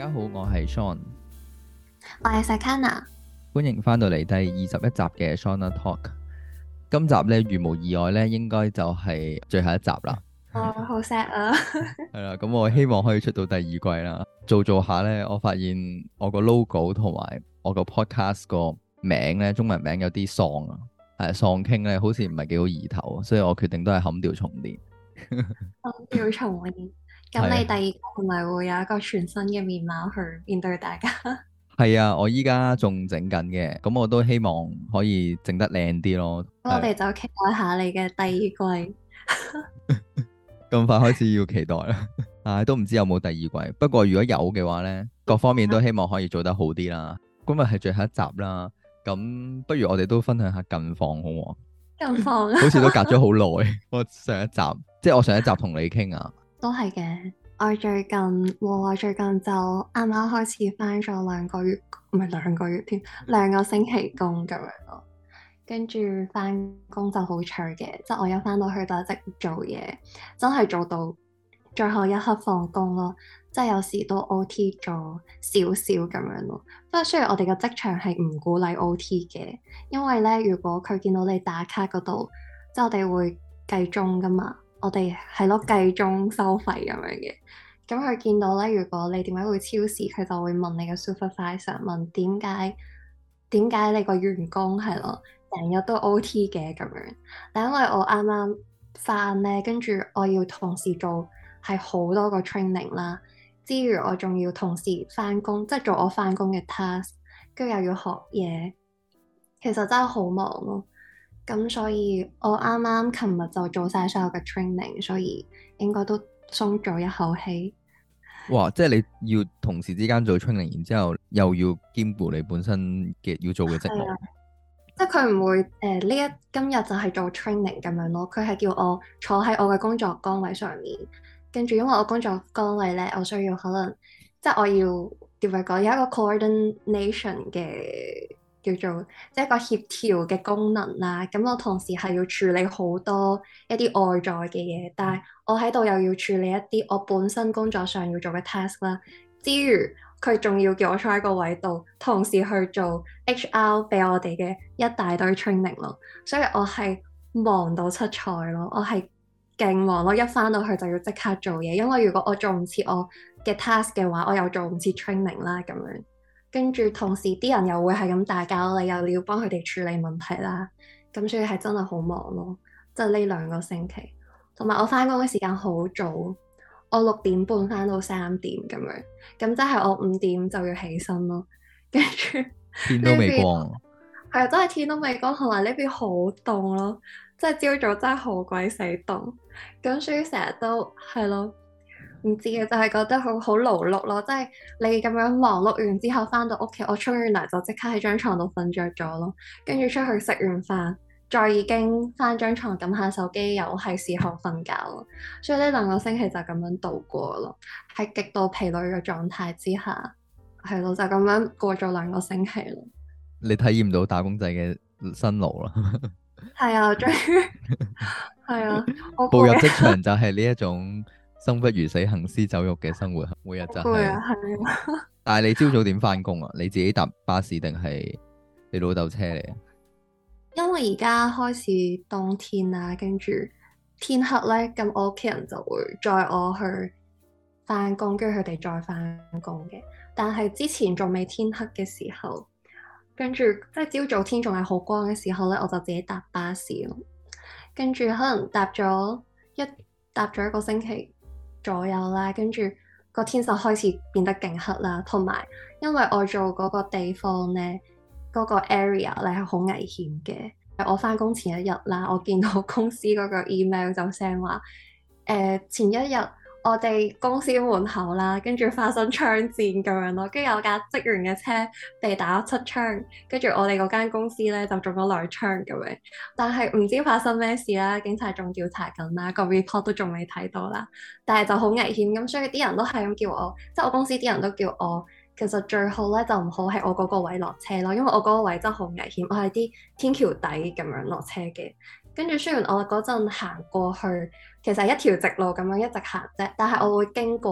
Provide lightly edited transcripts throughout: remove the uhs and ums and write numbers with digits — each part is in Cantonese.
家好，我係 Sean， 我係 Sakana。 歡迎翻到嚟第21集嘅 Shauna Talk。今集呢，如無意外呢，應該就係最後一集啦。 好 sad 啊！ 係啦，咁我希望可以出到第二季啦。做下呢，我發現我個 logo 同埋我個 podcast 個名呢，中文名有啲喪啊，喪傾呢，好似唔係幾好意頭，所以我決定都係砍掉重練。 要重練。咁你第二季係咪會有一個全新嘅面貌去面對大家？ 係啊，我依家仲整緊嘅，咁我都希望可以整得靚啲咯。 我哋就期待下你嘅第二季。 咁快開始要期待啦，都唔知有冇第二季。不過如果有嘅話呢，各方面都希望可以做得好啲啦。今日係最後一集啦，咁不如我哋都分享下近況好唔好？ 近況啊， 好似都隔咗好耐。我上一集，即係我上一集同你傾啊， 都係嘅。我最近就啱啱開始返咗2個月，唔係2個月添，2個星期工咁樣咯。跟住返工就好脆嘅，即係我一返到去就一直做嘢，真係做到最後一刻放工咯。即係有時都 OT 咗少少咁樣咯。不過雖然我哋嘅職場係唔鼓勵 OT 嘅，因為咧如果佢見到你打卡嗰度，即係我哋會計鐘噶嘛，我哋係咯計鐘收費咁樣嘅。咁佢見到咧，如果你點解會超時，佢就會問你嘅 supervisor 問點解你個員工係咯成日都 OT 嘅咁樣。但因為我啱啱返咧，跟住我要同時做係好多個 training 啦，之餘我仲要同時返工，即係做我返工嘅 task，跟住又要學嘢，其實真係好忙咯。咁所以我啱啱琴日就做晒所有嘅 training，所以應該都鬆咗一口氣。 哇！即係你要同時之間做 training，然之後又要兼顧你本身嘅要做嘅職務。 即係佢唔會今日就係做 training 咁樣咯，佢係叫我坐喺我嘅工作崗位上面，跟住因為我工作崗位咧，我需要可能即係我要點樣講，有一個 coordination 嘅叫做即係一個協調嘅功能啦。咁我同時係要處理好多一啲外在嘅嘢，但係我喺度又要處理一啲我本身工作上要做嘅 task 啦，之餘佢仲要叫我坐喺個位度，同時去做 HR 俾我哋嘅一大堆 training 咯，所以我係忙到七彩咯，我係勁忙咯，一返到去就要即刻做嘢，因為如果我做唔切我嘅 task 嘅話，我又做唔切 training 啦咁樣，跟住同時啲人又會係咁打攪你，又要幫佢哋處理問題啦，咁所以係真係好忙咯，即係呢2個星期，同埋我返工嘅時間好早。我6點半返到3點咁樣，咁即係我5點就要起身咯。跟住天都未光， 係啊，真係天都未光，同埋呢邊好凍咯，即係朝早真係好鬼死凍。咁所以成日都係咯，唔知嘅就係覺得好勞碌咯。即係你咁樣忙碌完之後返到屋企，我沖完涼就即刻喺張床度瞓着咗咯，跟住出去食完飯。再已經返張床撳下手機，又係時候瞓覺咯，所以呢2個星期就咁樣度過咯，喺極度疲累嘅狀態之下，係咯，就咁樣過咗2個星期咯。 你體驗到打工仔嘅辛勞啦。 係啊，終於係啊，好步入攰職場就係呢一種生不如死、行屍走肉嘅生活，每日就係。 攰啊，係啊。 但係你朝早點返工啊？你自己搭巴士定係你老豆車嚟啊？ 因為而家開始冬天啦，跟住天黑咧，咁我屋企人就會載我去返工，跟住佢哋再返工嘅。但係之前仲未天黑嘅時候，跟住即係朝早天仲係好光嘅時候咧，我就自己搭巴士咯。跟住可能搭咗一個星期左右啦，跟住個天就開始變得勁黑啦，同埋因為我做嗰個地方咧。嗰個 area 咧係好危險嘅。我返工前一日啦，我見到公司嗰個 email 就 send 話，前一日我哋公司門口啦，跟住發生槍戰咁樣咯，跟住有架職員嘅車被打咗7槍，跟住我哋嗰間公司咧就中咗2槍咁樣。但係唔知發生咩事啦，警察仲調查緊啦，個 report 都仲未睇到啦。但係就好危險咁，所以啲人都係咁叫我，即係我公司啲人都叫我。其實最好咧就唔好喺我嗰個位落車咯，因為我嗰個位真係好危險，我係啲天橋底咁樣落車嘅。跟住雖然我嗰陣行過去，其實係一條直路咁樣一直行啫，但係我會經過唔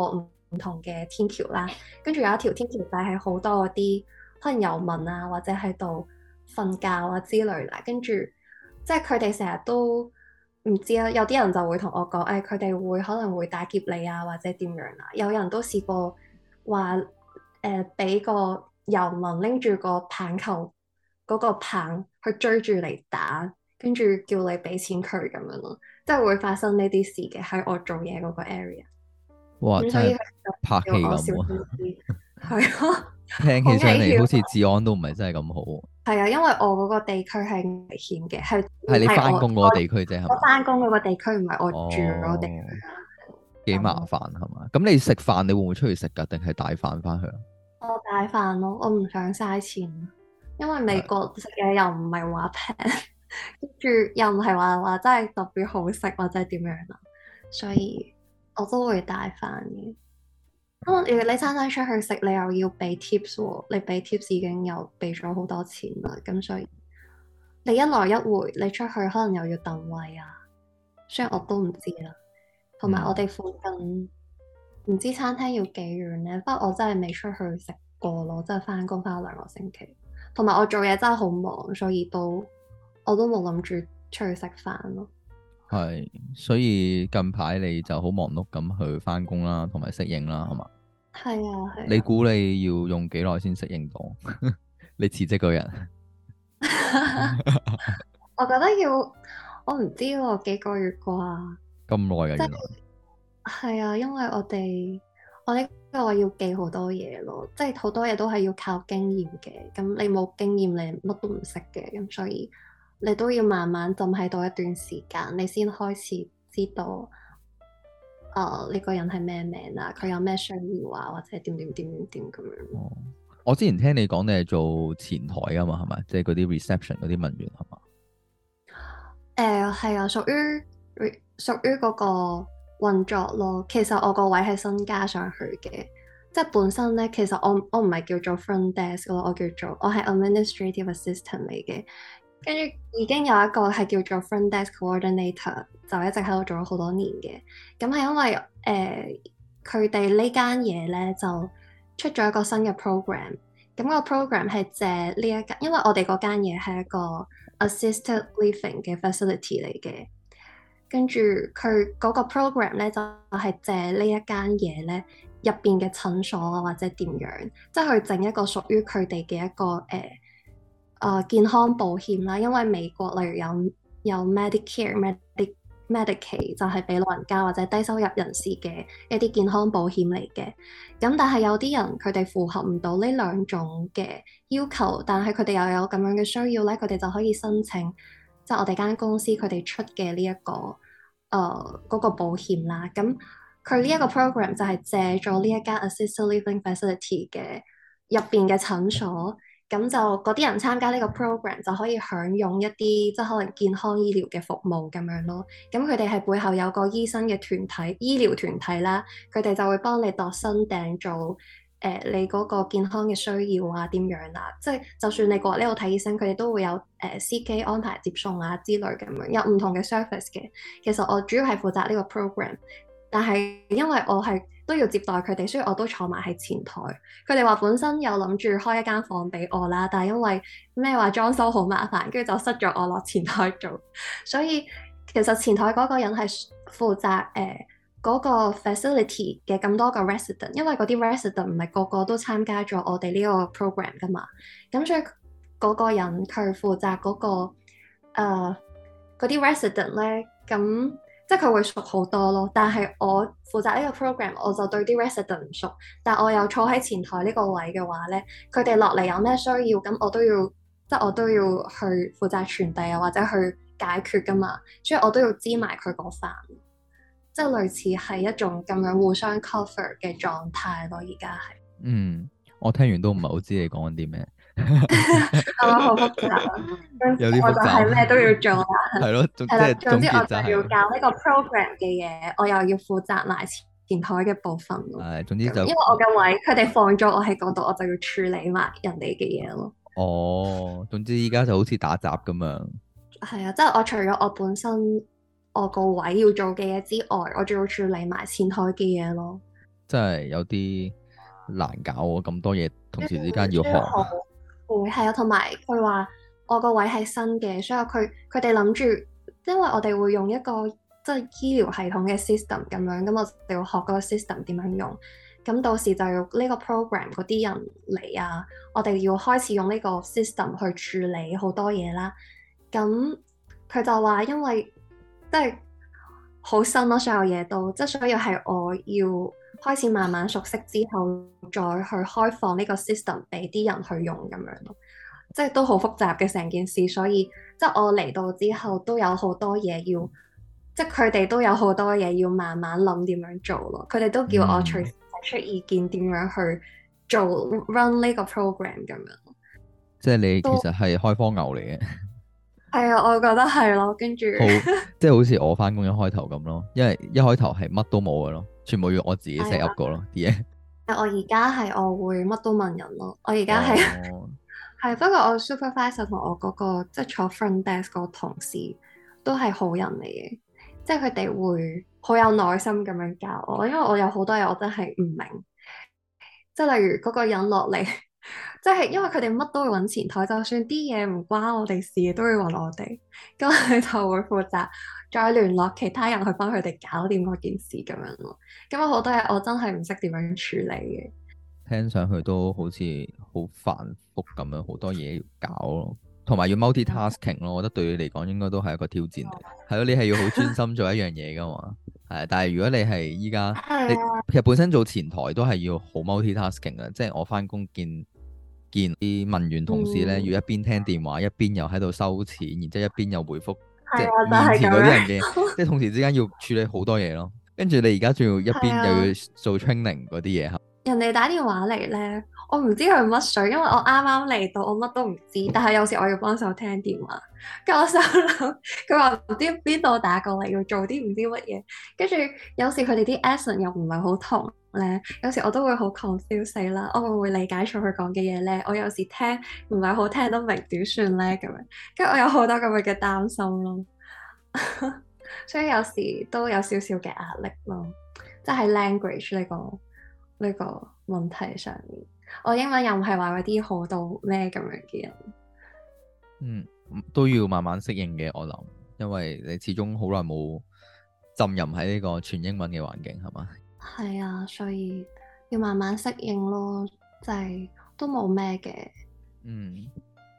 同嘅天橋啦，跟住有一條天橋就係好多嗰啲可能遊民啊，或者喺度瞓覺啊之類啦，跟住即係佢哋成日都唔知啊，有啲人就會同我講，誒佢哋會可能會打劫你啊，或者點樣啊，有人都試過話俾個遊民拎住個棒球嗰個棒去追住嚟打，跟住叫你俾錢佢咁樣咯，即係會發生呢啲事嘅喺我做嘢嗰個 area。 哇， 咁所以佢真係拍戲就叫我小心咁喎， 啲，係咯，好危聽起上嚟好似險。 治安都唔係真係咁好。 係啊，因為我嗰個地區係危險嘅，係唔係你係我翻工嗰個地區啫，係我嘛？ 翻工嗰個地區，唔係我住嗰個地區哦，幾麻咁咯。 煩係嘛？咁你食飯你會唔會出去食㗎？定係帶飯翻去啊？ 我帶飯咯，我唔想嘥錢，因為美國食嘢又唔係話平，跟住又唔係話真係特別好食或者點樣啦，所以我都會帶飯嘅。如果你餐餐出去食，你又要俾 tips 喎，你俾 tips 已經又俾咗好多錢啦，咁所以你一來一回，你出去可能又要等位啊，雖然我都唔知啦。同埋我哋附近唔知餐廳要幾遠咧，不過我真係未出去食過咯，真係翻工翻咗2個星期，同埋我做嘢真係好忙，所以我都冇諗住出去食飯咯。 係，所以近排你就好忙碌咁去翻工啦，同埋適應啦，係嘛？ 係啊，係你估你要用幾耐先適應到？你辭職嗰人， 啊，我覺得要，我唔知喎，幾個月啩。 咁耐啊， 即原來。 係啊，因為我呢個要記好多嘢咯，即係好多嘢都係要靠經驗嘅。咁你冇經驗，你乜都唔識嘅，咁所以你都要慢慢浸喺度一段時間，你先開始知道，呢個人係咩名啊，佢有咩需要啊，或者點點點點點咁樣。 哦，我之前聽你講你係做前台噶嘛，係咪？即係嗰啲 reception 嗰啲文員係嘛？ 係啊，屬於嗰個運作咯。其實我個位係新加上去嘅，即係本身咧，其實我唔係叫做 front desk 咯，我係 administrative assistant 嚟嘅。跟住已經有一個係叫做 front desk coordinator，就一直喺度做咗好多年嘅。咁係因為佢哋呢間嘢咧就出咗一個新嘅 program。咁個 program 係借呢一間，因為我哋嗰間嘢係一個 assisted living 嘅 facility 嚟嘅，跟住佢嗰個 program 咧就係借呢一間嘢咧入邊嘅診所啊或者點樣，即係去整一個屬於佢哋嘅一個健康保險啦。因為美國例如有 Medicare、Medicaid 就係俾老人家或者低收入人士嘅一啲健康保險嚟嘅。咁但係有啲人佢哋符合唔到呢兩種嘅要求，但係佢哋又有咁樣嘅需要咧，佢哋就可以申請，即係我哋間公司佢哋出嘅呢一個嗰個保險啦。咁佢呢一個 program 就係借咗呢一間 assisted living facility 嘅入邊嘅診所。咁就嗰啲人參加呢個 program 就可以享用一啲即係可能健康醫療嘅服務咁樣咯。咁佢哋係背後有個醫生嘅團體、醫療團體啦，佢哋就會幫你度身訂做你嗰個健康嘅需要啊點樣啊，即係就算你過呢度睇醫生，佢哋都會有司機安排接送啊之類咁樣，有唔同嘅 service 嘅。其實我主要係負責呢個 program，但係因為我係都要接待佢哋，所以我都坐埋喺前台。佢哋話本身有諗住開一間房俾我啦，但係因為咩話裝修好麻煩，跟住就塞咗我落前台做。所以其實前台嗰個人係負責嗰個 facility 嘅咁多個 resident，因為嗰啲 resident 唔係個個都參加咗我哋呢個 program 噶嘛，咁所以嗰個人佢負責嗰個嗰啲 resident 咧，咁。即係佢會熟好多咯，但係我負責呢個 program，我就對啲 resident 唔熟，但我又坐喺前台呢個位嘅話咧，佢哋落嚟有咩需要，咁我都要，即係我都要去負責傳遞啊，或者去解決噶嘛，所以我都要知埋佢嗰範，即係類似係一種咁樣互相 cover 嘅狀態咯，而家係。 嗯，我聽完都唔係好知你講緊啲咩， 係咪好複雜啊？ 有啲我就複雜。 係咩都要做啦， 係咯，即係啦， 係總總之我就結就係、 要教呢個 program 嘅嘢，我又要負責埋前台嘅部分咯。 總之就因為我嘅位，佢哋放咗我喺嗰度，我就要處理埋人哋嘅嘢咯。 哦，總之依家就好似打雜咁樣。 係啊，即係我除咗我本身我個位要做嘅嘢之外，我仲要處理埋前台嘅嘢咯。 真係有啲難搞喎，咁多嘢同時之間要學。 所以好會係啊，同埋佢話我個位係新嘅，所以佢哋諗住，因為我哋會用一個即係醫療系統嘅 system 咁樣，咁我哋要學嗰個 system 點樣用，咁到時就要呢個 program 嗰啲人嚟啊，我哋要開始用呢個 system 去處理好多嘢啦。咁佢就話因為即係好新咯，所有嘢都即係所以係我要開始慢慢熟悉之後，再去開放呢個 system 俾啲人去用咁樣咯。即係都好複雜嘅成件事，所以即係我嚟到之後都有好多嘢要，即係佢哋都有好多嘢要慢慢諗點樣做咯。佢哋都叫我隨時提出意見點樣去做 run 呢個 program 咁樣。 即係你其都實係開荒牛嚟嘅。 係啊，我覺得係咯，跟住好，即係好似我翻工一開頭咁咯，因為一開頭係乜都冇嘅咯，全部要我自己 set up 過咯啲嘢。 我而家係我會乜都問人咯，我而家係哦， 係不過我 supervisor 同我嗰個即係坐 front desk 嗰個同事都係好人嚟嘅，即係佢哋會好有耐心咁樣教我，因為我有好多嘢我真係唔明，即係例如嗰個人落嚟，即係因為佢哋乜都會揾前台，就算啲嘢唔關我哋事，都會揾我哋，咁佢就會負責再聯絡其他人去幫佢哋搞掂嗰件事咁樣咯。咁有好多嘢我真係唔識點樣處理嘅。 聽上去都好似好繁複咁樣，好多嘢要搞咯，同埋要 multitasking 咯。我覺得對你嚟講應該都係一個挑戰嚟。係咯，你係要好專心做一樣嘢噶嘛。係，但係如果你係依家你係啊， 其實本身做前台都係要好 multitasking 嘅，即係我翻工見啲文員同事咧， 嗯， 要一邊聽電話，一邊又喺度收錢，然之後一邊又回覆即係係啊，就面前嗰啲係咁樣。 人嘅，即係同時之間要處理好多嘢咯。跟住你而家仲要一係啊。 邊又要做 training 嗰啲嘢嚇。 人哋打電話嚟咧，我唔知佢乜水，因為我啱啱嚟到，我乜都唔知。但係有時我要幫手聽電話，跟住我心諗佢話唔知邊度打過嚟，要做啲唔知乜嘢。跟住有時佢哋啲 accent 又唔係好同咧，有時我都會好 confuse 死啦。我會唔會理解錯佢講嘅嘢咧？我有時聽唔係好聽得明點算咧咁樣，跟住我有好多咁樣嘅擔心咯。所以有時都有少少嘅壓力咯，即係 language 呢個問題上面，我英文又唔係話嗰啲好到咩咁樣嘅人。 嗯，都要慢慢適應嘅，我諗，因為你始終好耐冇浸淫喺呢個全英文嘅環境，係嘛？ 係啊，所以要慢慢適應咯，就係都冇咩嘅。 嗯，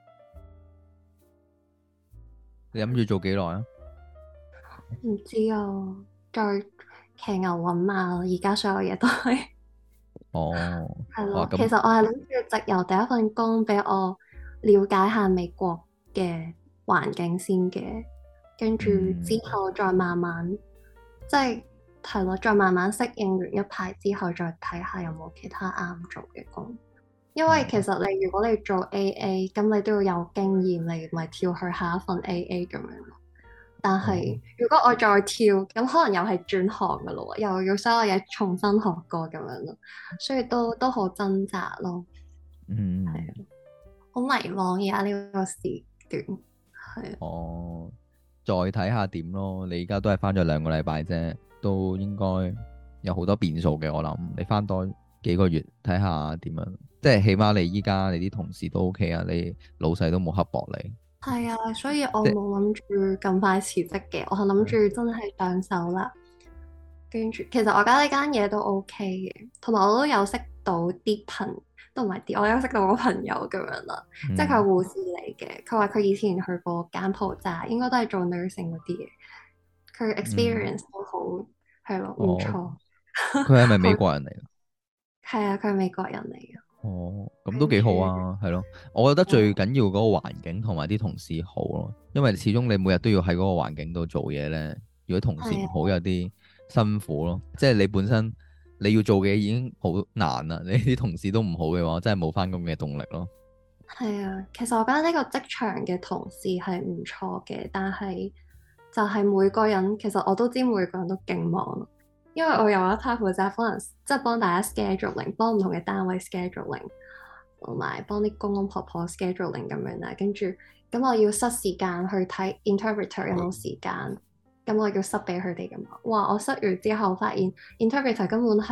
你諗住做幾耐啊？ 唔知啊，再騎牛揾馬，而家所有嘢都係哦，哇， 係咯。其咁， 實我係諗住直由第一份工俾我了解下美國嘅環境先嘅，跟住之嗯， 後再慢慢即係咯，再慢慢適應完一排之後，再睇下有冇其他啱做嘅工。因為其嗯， 實如果你做 AA，咁你都要有經驗，你咪跳去下一份 AA 咁樣咯。但係哦， 如果我再跳，咁可能又係轉行噶咯喎，又要所有嘢重新學過咁樣咯，所以都好掙扎咯，係嗯， 啊，好迷茫而家呢個時段，係啊， 哦，再睇下點咯。你而家都係翻咗2個禮拜啫，都應該有好多變數嘅。我諗你翻多幾個月睇下點樣，即係起碼你依家你啲同事都 OK 啊，你老細都冇刻薄你， 係啊，所以我即係冇諗住咁快辭職嘅，我係諗住真係上手啦。跟住，其實我而家呢間嘢都 OK 嘅，同埋我都有識到啲朋，都唔係啲，我有識到個朋友咁樣啦，即係佢係嗯， 護士嚟嘅。佢話佢以前去過柬埔寨，應該都係做 nursing 嗰啲嘢。佢嗯， experience 都好，係咯，唔哦， 錯。 佢係咪好， 美國人嚟㗎？ 係啊，佢係美國人嚟嘅。 哦，咁都幾跟住， 好啊，係咯。我覺得最緊要嗰個環境同埋啲同事好咯，因為始終你每日都要喺嗰個環境度做嘢咧。如果同事唔好， 係啊， 有啲辛苦咯。即係你本身你要做嘅嘢已經好難啦，你啲同事都唔好嘅話，真係冇翻工嘅動力咯。 係啊。其實我覺得呢個職場嘅同事係唔錯嘅，但係就係每個人，其實我都知每個人都勁忙咯。因為我有一 part 負責可能即係幫大家 scheduling，幫唔同嘅單位 scheduling，同埋幫啲公公婆婆 scheduling 咁樣啦。跟住咁我要塞時間去睇 interpreter 有冇時間，咁我要塞俾佢哋咁嘛。哇！我塞完之後發現 interpreter 根本係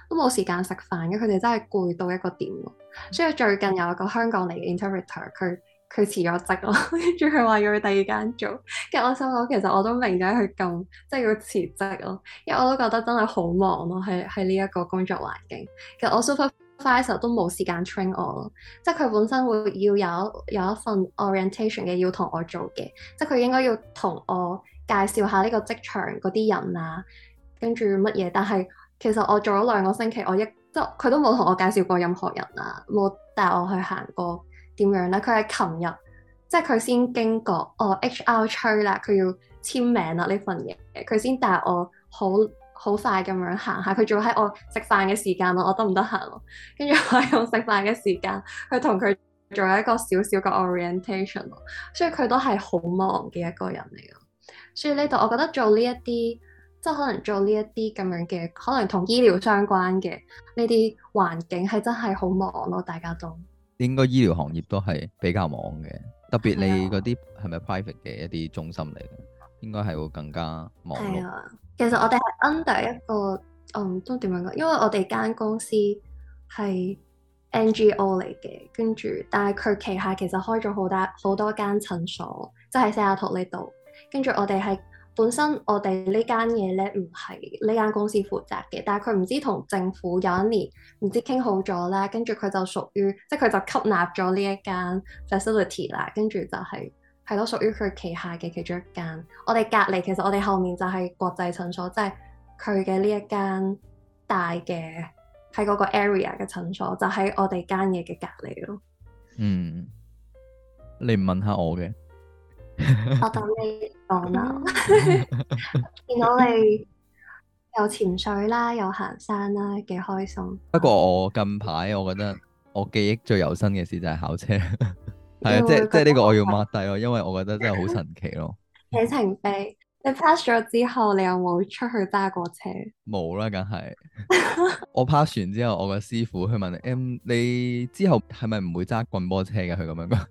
都冇時間食飯嘅，佢哋真係攰到一個點咯。所以最近有一個香港嚟嘅 interpreter，佢辭咗職咯，跟住佢話要去第二間做，跟住我心諗其實我都明解佢咁即係要辭職咯，因為我都覺得真係好忙咯，喺呢一個工作環境。其實我 supervisor 都冇時間 train 我咯，即係佢本身會要有一份 orientation 嘅要同我做嘅，即係佢應該要同我介紹下呢個職場嗰啲人啊，跟住乜嘢，但係其實我做咗2個星期，即係佢都冇同我介紹過任何人啊，冇帶我去行過。點樣咧？佢係琴日，即係佢先經過HR 催啦，佢要簽名啦呢份嘢，佢先帶我好快咁樣行下，佢仲喺我食飯嘅時間咯，我得唔得閒咯？跟住我用食飯嘅時間去同佢做一個小小嘅 orientation 咯，所以佢都係好忙嘅一個人嚟咯。所以呢度我覺得做呢一啲，即係可能做呢一啲咁樣嘅，可能同醫療相關嘅呢啲環境係真係好忙咯，大家都。 應該醫療行業都係比較忙嘅，特別你係嗰啲係咪 private 嘅一啲中心嚟嘅，應該係會更加忙碌。 啊，其實我哋係 under 一個，都點樣講？因為我哋間公司係 NGO 嚟嘅，跟住但係佢旗下其實開咗好多間診所，即係西雅圖呢度。跟住我哋係本身我哋呢間嘢咧唔係呢間公司負責嘅，但係佢唔知同政府有一年唔知傾好咗啦，跟住佢就屬於，即係佢就吸納咗呢一間 facility 啦，跟住就係咯屬於佢旗下嘅其中一間。我哋隔離其實我哋後面就係國際診所，即係佢嘅呢一間大嘅喺嗰個 area 嘅診所，就喺我哋間嘢嘅隔離咯。 嗯，你唔問下我嘅？ 我等你講啦，見到你又潛水啦，又行山啦，幾開心。 不過我近排我覺得我記憶最猶新嘅事就係考車，係啊， 你會即係呢個我要覺得 mark 低咯，因為我覺得真係好神奇咯。 里程碑。你 pass 咗之後，你有冇出去揸過車？ 冇啦，梗係我 pass 完之後，我個師傅去問你，你之後係咪唔會揸棍波車嘅？佢咁樣講。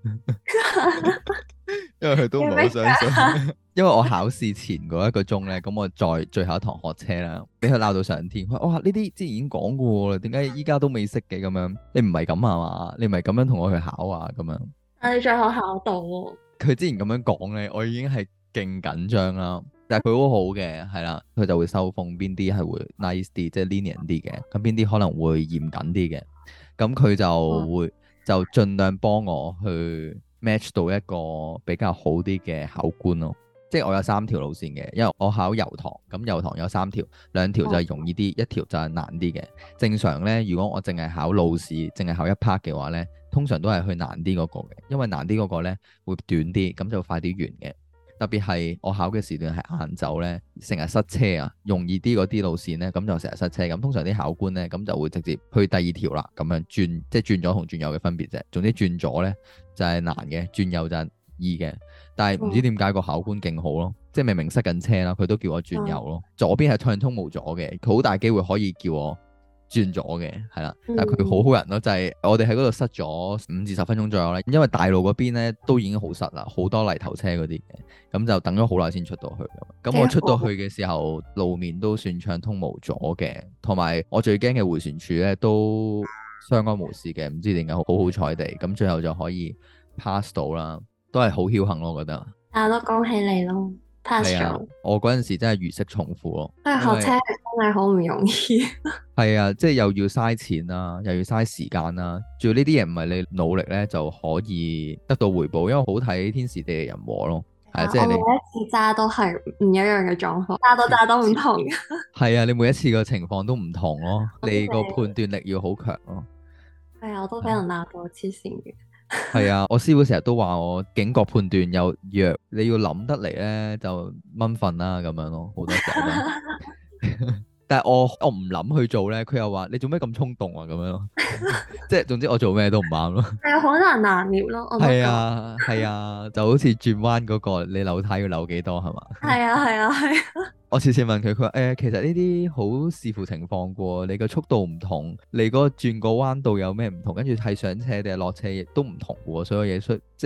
因為佢都唔係好相信，因為我考試前嗰1個鐘咧，咁我再最後一堂學車啦，俾佢鬧到上天。佢話：哇，呢啲之前已經講過啦，點解依家都未識嘅咁樣？你唔係咁啊嘛？你唔係咁樣同我去考啊？咁樣。 但你最後考到喎。 佢之前咁樣講咧，我已經係勁緊張啦。但係佢好好嘅，係啦，佢就會收風邊啲係會 nice 啲，即係 lenient 啲嘅，咁邊啲可能會嚴謹啲嘅。咁佢就會就盡量幫我去 match 到一個比較好啲嘅考官咯。即係我有3條路線嘅，因為我考油塘，咁油塘有3條，2條就係容易啲，1條就係難啲嘅。正常咧，如果我淨係考路試，淨係考一 part 嘅話咧，通常都係去難啲嗰個嘅，因為難啲嗰個咧會短啲，咁就快啲完嘅。特別係我考嘅時段係晏晝咧，成日塞車啊，容易啲嗰啲路線咧，咁就成日塞車。咁通常啲考官咧，咁就會直接去第2條啦，咁樣轉，即係轉左同轉右嘅分別啫。總之轉左咧就係難嘅，轉右就係易嘅。但係唔知點解個考官勁好咯，即係明明塞緊車啦，佢都叫我轉右咯。左邊係暢通無阻嘅，佢好大機會可以叫我轉咗嘅，係啦，但係佢好好人咯，就係我哋喺嗰度塞咗5至10分鐘左右咧，因為大路嗰邊咧都已經好塞啦，好多泥頭車嗰啲嘅，咁就等咗好耐先出到去。咁我出到去嘅時候，路面都算暢通無阻嘅，同埋我最驚嘅迴旋處咧都相安無事嘅，唔知點解好好彩地，咁最後就可以 pass 到啦，都係好僥幸咯，我覺得。 但係都恭喜你咯，pass 係啊， 咗。 我嗰陣時真係如釋重負咯。 因為學車係真係好唔容易。 係啊，即係又要嘥錢啦，又要嘥時間啦，仲要呢啲嘢唔係你努力咧就可以得到回報，因為好睇天時地利人和咯。係啊，即係我每一次揸都係唔一樣嘅狀況，揸都唔同嘅。 係啊，你每一次嘅情況都唔同咯，你個判斷力要好強咯。 係啊，我都俾人鬧到黐線嘅。 係啊，我師傅成日都話我警覺判斷又弱，你要諗得嚟咧就蚊瞓啦咁樣咯，好多時候都。但係我唔諗去做咧，佢又話你做咩咁衝動啊咁樣咯，即係總之我做咩都唔啱咯。 係好難拿捏咯，我都覺係得。 啊係啊，就好似轉彎嗰個，你扭軚要扭幾多係嘛？ 係啊係啊係啊。 我次次問佢，佢話其實呢啲好視乎情況噶，你個速度唔同，你嗰轉個彎道有咩唔同，跟住係上斜定係落斜亦都唔同噶，所有嘢即係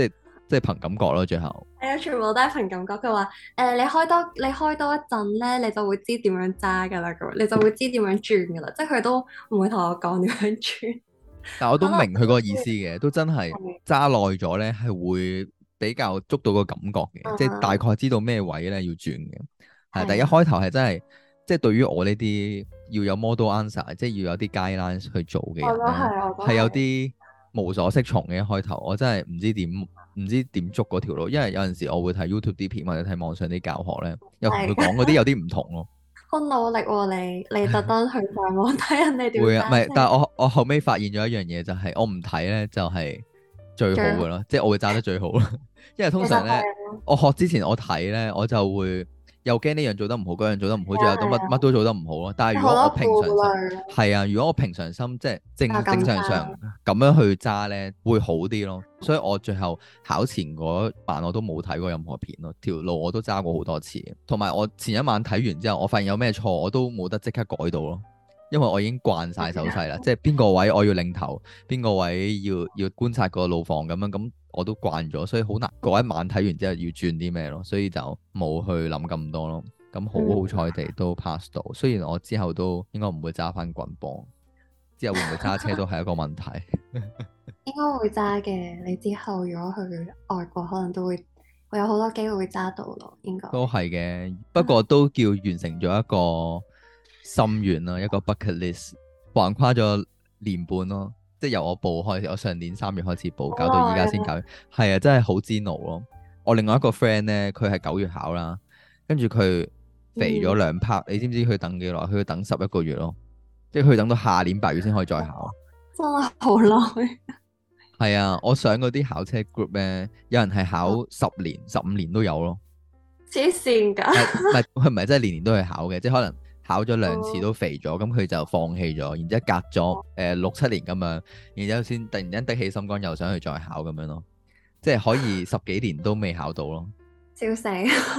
即係憑感覺咯。最後係啊，全部都係憑感覺。佢話你開多一陣咧，你就會知點樣揸㗎啦，咁你就會知點樣轉㗎啦。即係佢都唔會同我講點樣轉。 但我都可能明佢嗰個意思嘅，都真係揸耐咗咧，係會比較捉到個感覺嘅，即係大概知道咩位咧要轉嘅。係，但係一係啊， 開頭係真係，即係對於我呢啲要有 model answer，即係要有啲 guidelines 去做嘅我都人咧， 係，我都係有係。 啲無所適從嘅。一開頭我真係唔知點捉嗰條路，因為有陣時我會睇 YouTube 啲片或者睇網上啲教學咧，又同佢係講嗰啲有啲唔同咯。 好努力喎，你特登去上網睇人哋點會啊，唔係，但揸車， 係我後尾發現咗一樣嘢，就係我唔睇咧，就係最好最好嘅咯，即係我會揸得最好咯。因為通其實常咧， 係我學之前我睇咧，我就會又驚呢樣做得唔好，嗰樣做得唔好，最後都係啊， 乜乜都做得唔好咯。但係如果我有好多平常心， 顧慮咯， 係啊，如果我平常心即係就正常常揸。 咁樣去揸咧，會好啲咯。所以我最後考前嗰晚我都冇睇過任何片咯，條路我都揸過好多次。同埋我前一晚睇完之後，我發現有咩錯我都冇得即刻改到咯。因為我已經慣晒手勢啦，即係邊個位我要擰頭，邊個位要觀察個路況咁樣，咁我都慣咗，所以好難嗰一晚睇完之後要轉啲咩咯，所以就冇去諗咁多咯。咁好好彩地都 pass 到，雖然我之後都應該唔會揸翻棍棒，之後會唔會揸車都係一個問題。 應該會揸嘅。你之後如果去外國，可能都會有好多機會會揸到咯。應該都係嘅，不過都叫完成咗一個心願啦，一個 bucket list，橫跨咗年半咯，即係由我報開始，我上年3月開始報，搞到依家先搞，係啊，真係好煎熬咯。我另外一個 friend 咧，佢係9月考啦，跟住佢肥咗2 part，你知唔知佢等幾耐？佢要等11個月咯，即係佢等到下年8月先可以再考。 真係好耐。 係啊，我上嗰啲考車 group 咧，有人係考10年、15年都有咯。 黐線㗎。 唔係佢唔係真係年年都去考嘅，即係可能考咗2次都肥咗，咁佢就放棄咗，然之後隔咗6、7年咁樣，然之後先突然間的起心肝又想去再考咁樣咯，即係可以10幾年都未考到咯。 笑死！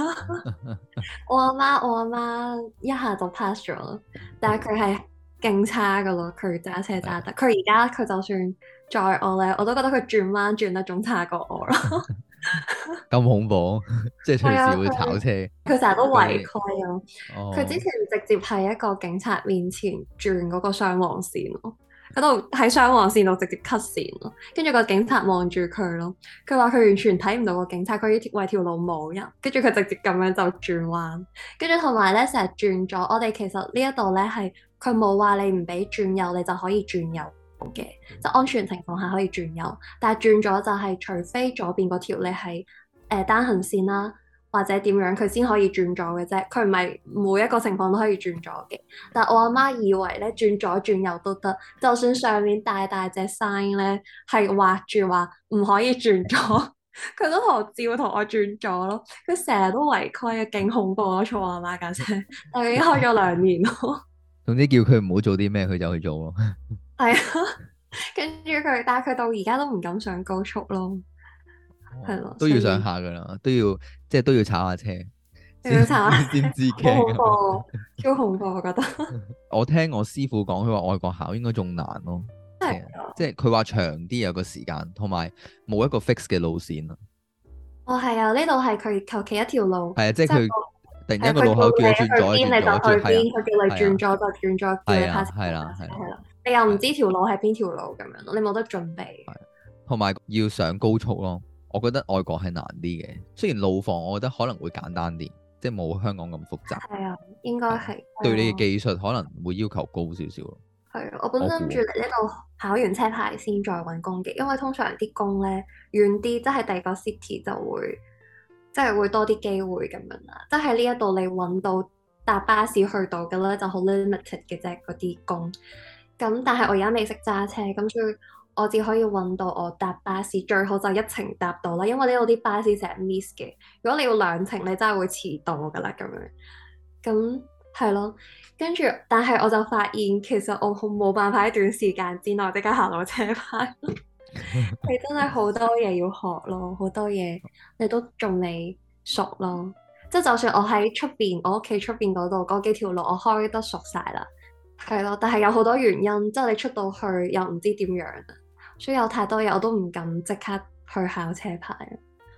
我阿媽一下就 pass 咗啦，但係佢係勁差噶咯，佢揸車揸得。佢而家就算載我咧，我都覺得佢轉彎轉得仲差過我咯。 咁恐怖，即係係啊， 隨時會炒車佢成日都違嗰啲。 規咯。佢之哦， 前直接喺一個警察面前轉嗰個雙黃線咯，喺度喺雙黃線度直接 cut 線咯，跟住個警察望住佢咯，佢話佢完全睇唔到個警察，佢以為條路冇人，跟住佢直接咁樣就轉彎，跟住同埋咧成日轉咗，我哋其實呢一度咧係佢冇話你唔俾轉右，你就可以轉右嘅，即係安全情況下可以轉右，但係轉咗就係除非左邊嗰條你係單行線啦。或者點樣佢先可以轉左嘅啫，佢唔係每一個情況都可以轉左嘅。但我阿媽以為咧轉左轉右都得，就算上面大大隻 sign 咧係畫住話唔可以轉左，佢都同我轉左咯。佢成日都違規啊，勁恐怖啊！坐我阿媽架車，但係已經開咗2年咯。 總之叫佢唔好做啲咩，佢就去做咯。 係啊，跟住佢，但係佢到而家都唔敢上高速咯，係咯， 都要上所以下噶啦，都要炒下車，先要查， 先知好恐驚咁樣。 怖，超恐怖，我覺得。 我聽我師傅講，佢話外國考應該仲難咯， 係係啊，即係佢話長啲有個時間，同埋冇一個 fix 嘅路線啊。 哦，係啊，呢度係佢求其一條路， 係啊，即係即係佢突然係佢間個路口叫你轉左叫你去邊你就轉左轉，係啊去邊，佢叫你係啊轉左就轉左，叫你係啊 pass 係就 pass， 啦係啦係啦，你又唔係， 知條路係邊條路咁樣咯，你冇得準備。 同埋要上高速咯。我覺得外國係難啲嘅，雖然路況我覺得可能會簡單啲，即係冇香港咁複雜。 係啊，應該係。 對你嘅係啊技術可能會要求高少少咯。 係啊，我本我估身諗住嚟呢度考完車牌先再揾工嘅，因為通常啲工咧遠啲，即係第二個 city 就會即係會多啲機會咁樣啦。即係呢一度你揾到搭巴士去到嘅咧就好 limited 嘅啫，嗰啲工。咁但係我而家未識揸車，咁所以我只可以揾到我搭巴士，最好就一程搭到啦。因為呢度啲巴士成日 miss 嘅，如果你要2程，你真係會遲到噶啦咁樣。咁係咯，跟住但係我就發現其實我好冇辦法喺短時間之內即刻考到車牌，你真係好多嘢要學咯，好多嘢你都仲未熟咯。即係就算我喺出邊，我屋企出邊嗰度嗰幾條路我開得熟晒啦，係咯，但係有好多原因，即係你出到去又唔知點樣，所以有太多嘢我都唔敢即刻去考車牌。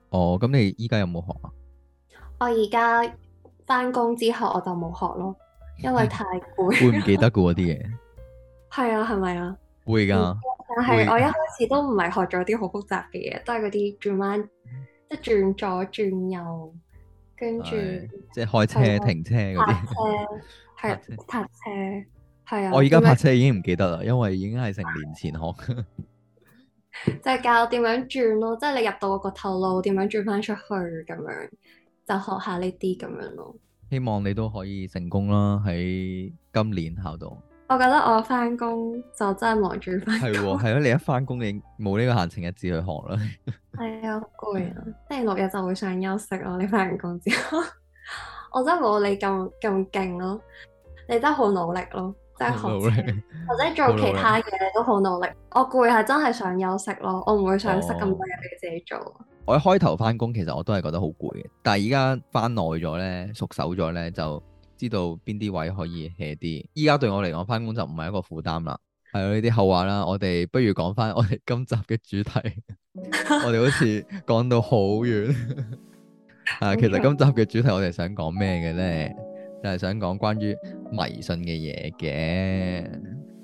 哦，咁你依家有冇學啊？ 我而家翻工之後我就冇學咯，因為太會唔攰。 記得噶嗰啲嘢？ 係啊，係咪啊？唔知啊， 會噶， 但係會我一開始都唔係學咗啲好複雜嘅嘢，都係嗰啲轉彎，即係轉左轉右，跟住係即係開車、 係咯， 停車嗰泊啲。 車， 泊係車。 泊車，係啊， 我而家點樣泊車已經唔記得啦，因為已經係成年前學。 就係教點樣轉咯，即係你入到個頭路點樣轉翻出去咁樣，就學下呢啲咁樣咯。 希望你都可以成功啦，喺今年考到。 我覺得我翻工就真係忙住翻係喎， 工， 係咯，你一翻工你冇呢個閒情逸致去學啦。 係啊，好攰啊，星期六日就會想休息咯。你翻完工之後，我真係冇你咁勁咯，你真係好努力咯，即係好努學車力， 或者做好努力。 其他嘢你都好努力。我攰係真係想休息咯，我唔會想塞咁多哦， 嘢俾自己做。 我一開頭翻工其實我都係覺得好攰嘅，但係而家翻耐咗咧，熟手咗咧，就知道邊啲位可以 hea 啲。依家對我嚟講，翻工就唔係一個負擔啦。係咯，呢啲後話啦，我哋不如講翻我哋今集嘅主題。我哋好似講到好遠。其實今集嘅主題我哋想講咩嘅咧？就係想講關於迷信嘅嘢嘅。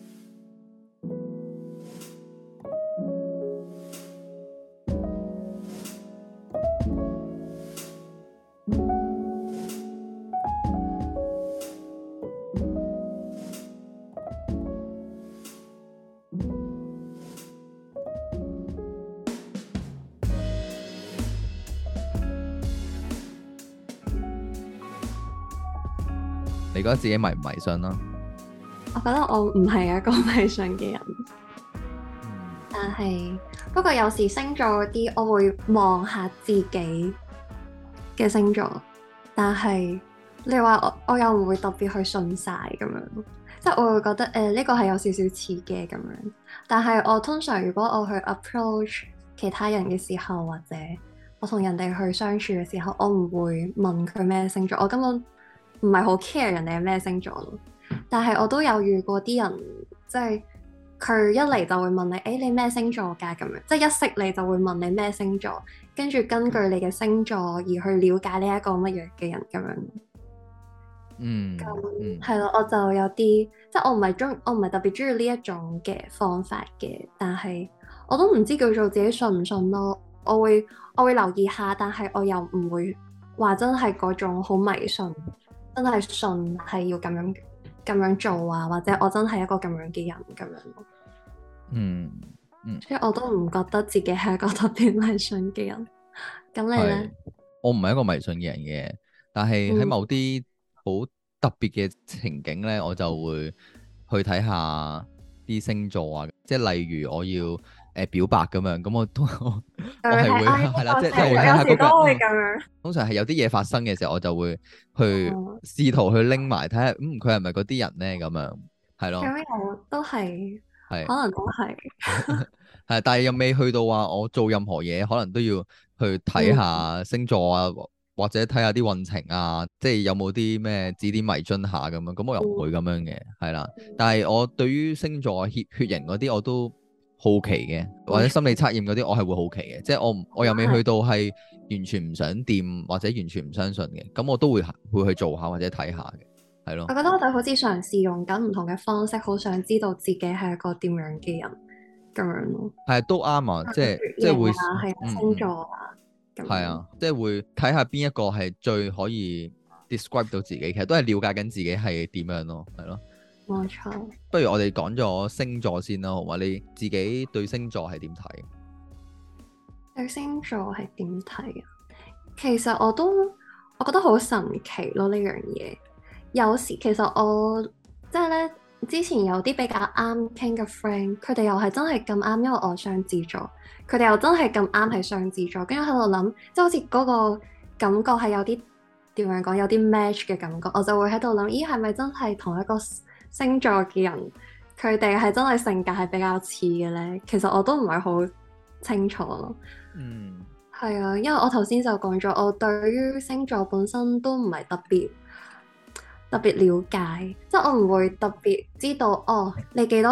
你覺得自己迷唔迷信啦？ 我覺得我唔係一個迷信嘅人， 嗯， 但係不過有時星座嗰啲我會望下自己嘅星座，但係你話我又唔會特別去信晒咁樣，即係我會覺得呢個係有少少似嘅咁樣。但係我通常如果我去 approach 其他人嘅時候，或者我同人哋去相處嘅時候，我唔會問佢咩星座，我根本唔係好 care 人哋係咩星座咯。但係我都有遇過啲人，即係佢一嚟就會問你，誒你咩星座㗎咁樣，即係一識你就會問你咩星座，跟住根據你嘅星座而去了解呢一個乜嘢嘅人咁樣。 嗯， 咁係咯，我就有啲即係我唔係特別中意呢一種嘅方法嘅，但係我都唔知叫做自己信唔信咯。我會留意下，但係我又唔會話真係嗰種好迷信，真係信係要咁樣做啊，或者我真係一個咁樣嘅人咁樣咯。 嗯，嗯， 所以我都唔覺得自己係一個特別迷信嘅人。咁你係咧？ 我唔係一個迷信嘅人嘅，但係喺嗯， 某啲好特別嘅情景咧，我就會去睇下啲星座啊，即係例如我要表白咁樣，咁我都我係會係啦，即係會睇下嗰個人。 有時都會咁樣。 通常係有啲嘢發生嘅時候，我就會去哦， 試圖去拎埋睇下，佢係咪嗰啲人咧咁樣，係咯， 咁又都係， 係。 可能都係。 係，但係又未去到話我做任何嘢，可能都要去睇嗯， 下星座啊，或者睇下啲運程啊，即係有冇啲咩指點迷津下咁樣。咁我又唔會咁樣嘅，係啦。但係我對於星座啊、血型嗰啲我都好奇嘅，或者心理測驗嗰啲我係會好奇嘅。即係我又未去到係完全唔想掂或者完全唔相信嘅，咁我都會去做下或者睇下嘅，係咯。 我覺得我哋好似嘗試用緊唔同嘅方式，好想知道自己係一個點樣嘅人咁樣咯。 係都啱啊，即係血型會啊，係啊，星座啊，咁樣。 係啊，即係會睇下邊一個係最可以 describe 到自己，其實都係了解緊自己係點樣咯，係咯。 冇錯。 不如我哋講咗星座先啦，好嘛？你自己對星座係點睇？ 對星座係點睇啊？其實我覺得好神奇咯呢樣嘢。有時其實我即係咧，之前有啲比較啱傾嘅 friend，佢哋又係真係咁啱，因為我雙子座，佢哋又真係咁啱係雙子座，跟住喺度諗，即係好似嗰個感覺係有啲點樣講，有啲 match 嘅感覺，我就會喺度諗，咦係咪真係同一個星座嘅人，佢哋係真係性格係比較似嘅咧？其實我都唔係好清楚咯。 嗯， 係啊，因為我頭先就講咗，我對於星座本身都唔係特別了解，即係我唔會特別知道哦，你幾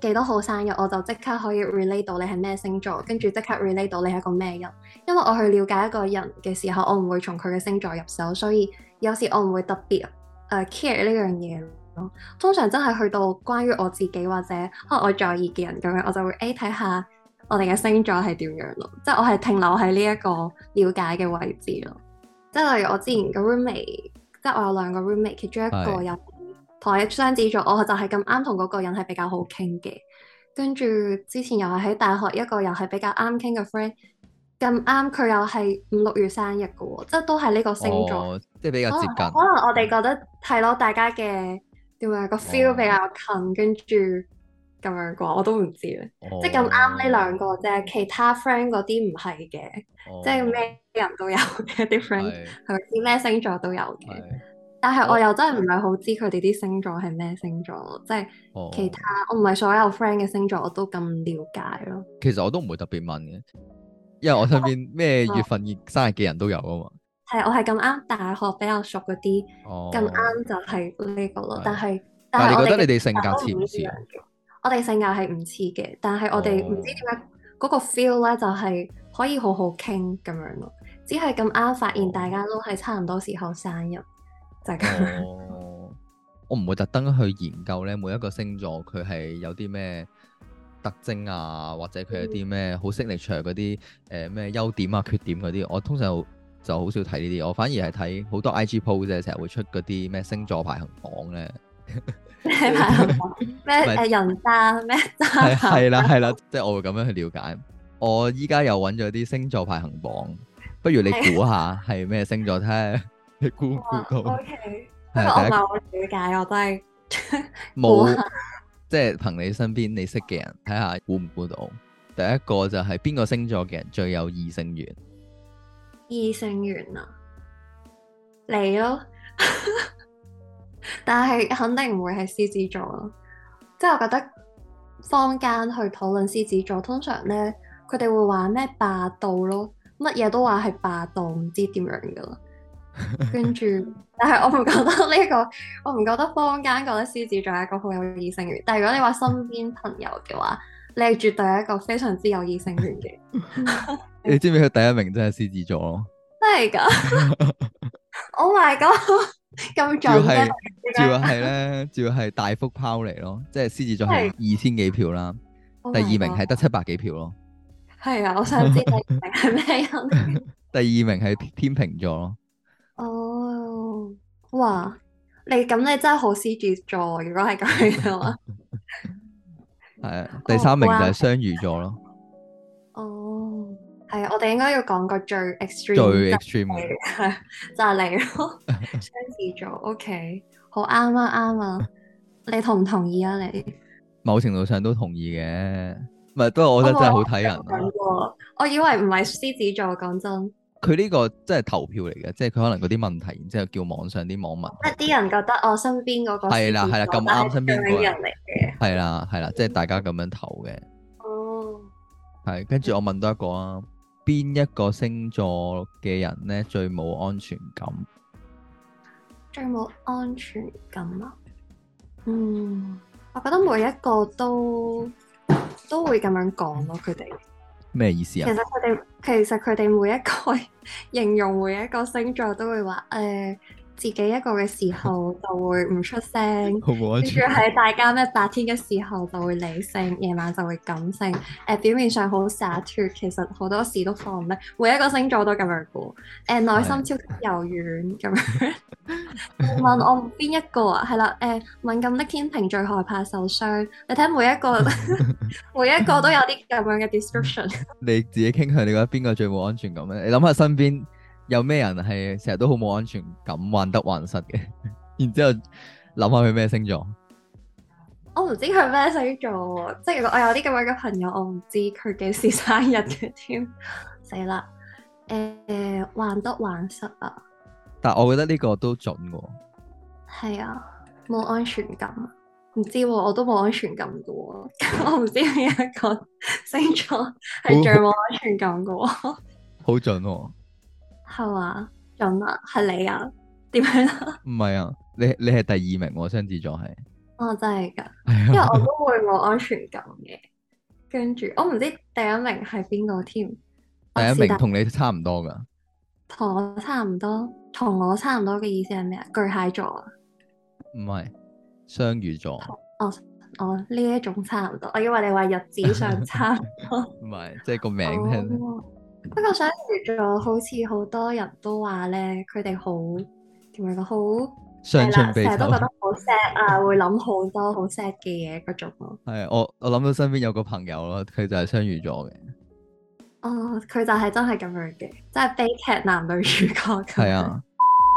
幾多號生日，我就即刻可以 relate 到你係咩星座，跟住即刻 relate 到你係一個咩人。因為我去了解一個人嘅時候，我唔會從佢嘅星座入手，所以有時我唔會特別care 呢樣嘢咯。通常真係去到關於我自己或者可能我在意嘅人咁樣，我就會睇下我哋嘅星座係點樣咯。即係我係停留喺呢一個了解嘅位置咯。即係例如我之前個 roommate，即係我有兩個 roommate，其中一個有同我雙子座，我就係咁啱同嗰個人係比較好傾嘅。跟住之前又係喺大學一個又係比較啱傾嘅 friend，咁啱佢又係5、6月生日嘅喎，即係都係呢個星座。 哦，即係比較接近。 可能我哋覺得係咯，大家嘅點樣個 feel 比較近，跟住咁樣啩，我都唔知咧。即係咁啱呢兩個啫，其他 friend 嗰啲唔係嘅，即係咩人都有嘅啲 friend，係咪先咩星座都有嘅？但係我又真係唔係好知佢哋啲星座係咩星座咯，即係其他我唔係所有 friend 嘅星座我都咁了解咯。 其實我都唔會特別問嘅，因為我身邊咩月份生日嘅人都有啊嘛。 係我係咁啱大學比較熟嗰啲，咁啱就係呢個咯。但係你覺得你哋性格似唔似？ 我哋性格係唔似嘅，但係我哋唔知點解嗰個 feel 咧就係可以好好傾咁樣咯。只係咁啱發現大家都係差唔多時候生日。 我唔會特登去研究咧，每一個星座佢係有啲咩特徵啊，或者佢有啲咩好 signature 嗰啲咩優點啊、缺點嗰啲，我通常就好少睇呢啲。我反而係睇好多 IG post 啫，成日會出嗰啲咩星座排行榜咧。 咩排行榜？咩人渣咩渣？ 係啦，即係我會咁樣去了解。我依家又揾咗啲星座排行榜，不如你估下係咩星座睇下？你估唔估到 ？OK，不過我唔係好了解，我真係冇，即係憑你身邊你識嘅人睇下估唔估到。第一個就係邊個星座嘅人最有異性緣？ 異性緣啊，你咯，但係肯定唔會係獅子座咯。即係我覺得坊間去討論獅子座，通常咧佢哋會話咩霸道咯，乜嘢都話係霸道，唔知點樣噶啦。跟住，但係我唔覺得呢個，我唔覺得坊間覺得獅子座係一個好有異性緣。但係如果你話身邊朋友嘅話，你係絕對係一個非常之有異性緣嘅。 你知唔知佢第一名真係獅子座咯？ 真係㗎！Oh my god！咁準嘅， 主要係咧，主要係大幅拋離咯，即係獅子座係2000幾票啦，第二名係得700幾票咯。 係啊，我想知第二名係咩人？ 第二名係天秤座咯。 哦，哇！你真係好獅子座，如果係咁樣嘅話。 係啊，第三名就係雙魚座咯。 哦，係啊，我哋應該要講個最 extreme 嘅，就係你咯，雙子座。OK，好啱啊，啱啊，你同唔同意啊？你某程度上都同意嘅，唔係，不過我覺得真係好睇人咯。 我以為唔係獅子座，講真。 佢呢個真係投票嚟嘅，即係佢可能嗰啲問題，然之後叫網上啲網民。 即係啲人覺得我身邊嗰個係啦，咁啱身邊嗰個人嚟嘅。 係啦，即係大家咁樣投嘅。 哦。 係，跟住我問多一個啊，邊一個星座嘅人咧最冇安全感？ 最冇安全感啊？我覺得每一個都會咁樣講咯，佢哋。咩意思啊？ 其實佢哋每一個形容每一個星座都會話自己一個嘅時候就會唔出聲，跟住喺大家咩白天嘅時候就會理性，夜晚就會感性。表面上好灑脫，其實好多事都放唔低。每一個星座都咁樣過，內心超級柔軟咁樣。問我邊一個啊？係啦，敏感的天秤最害怕受傷。你睇每一個都有啲咁樣嘅 description。 你自己傾向，你覺得邊個最冇安全感咧？你諗下身邊有咩人係成日都好冇安全感，患得患失嘅？然之後諗下佢咩星座？ 我唔知佢咩星座，即係如果我有啲咁樣嘅朋友，我唔知佢幾時生日嘅添。死啦！患得患失啊！ 但係我覺得呢個都準喎。 係啊，冇安全感。唔知喎，我都冇安全感嘅喎。我唔知邊一個星座係最冇安全感嘅喎。 好準喎。 係嘛？準啊，係你啊？點樣啊？ 唔係啊，你係第二名喎，雙子座係。 哦，真係㗎， 係因為我啊， 都會冇安全感嘅。跟住我唔知第一名係邊個添， 第一我是但名同你差唔多噶， 同我差唔多，同我差唔多嘅意思係咩啊？巨蟹座啊？ 唔係雙魚座， 哦哦，呢一種差唔多，我以為你話日子上差唔多。 唔係即係個名聽咧， 哦，不過雙魚座好似好多人都話咧，佢哋好點樣講，好傷係啦， 春悲秋。 成日都覺得好 sad 啊，會諗好多好 sad 嘅嘢嗰種咯。 係啊我諗到身邊有個朋友咯，佢就係雙魚座嘅， 哦，佢就係真係咁樣嘅，即係悲劇男女主角咁樣。 係啊，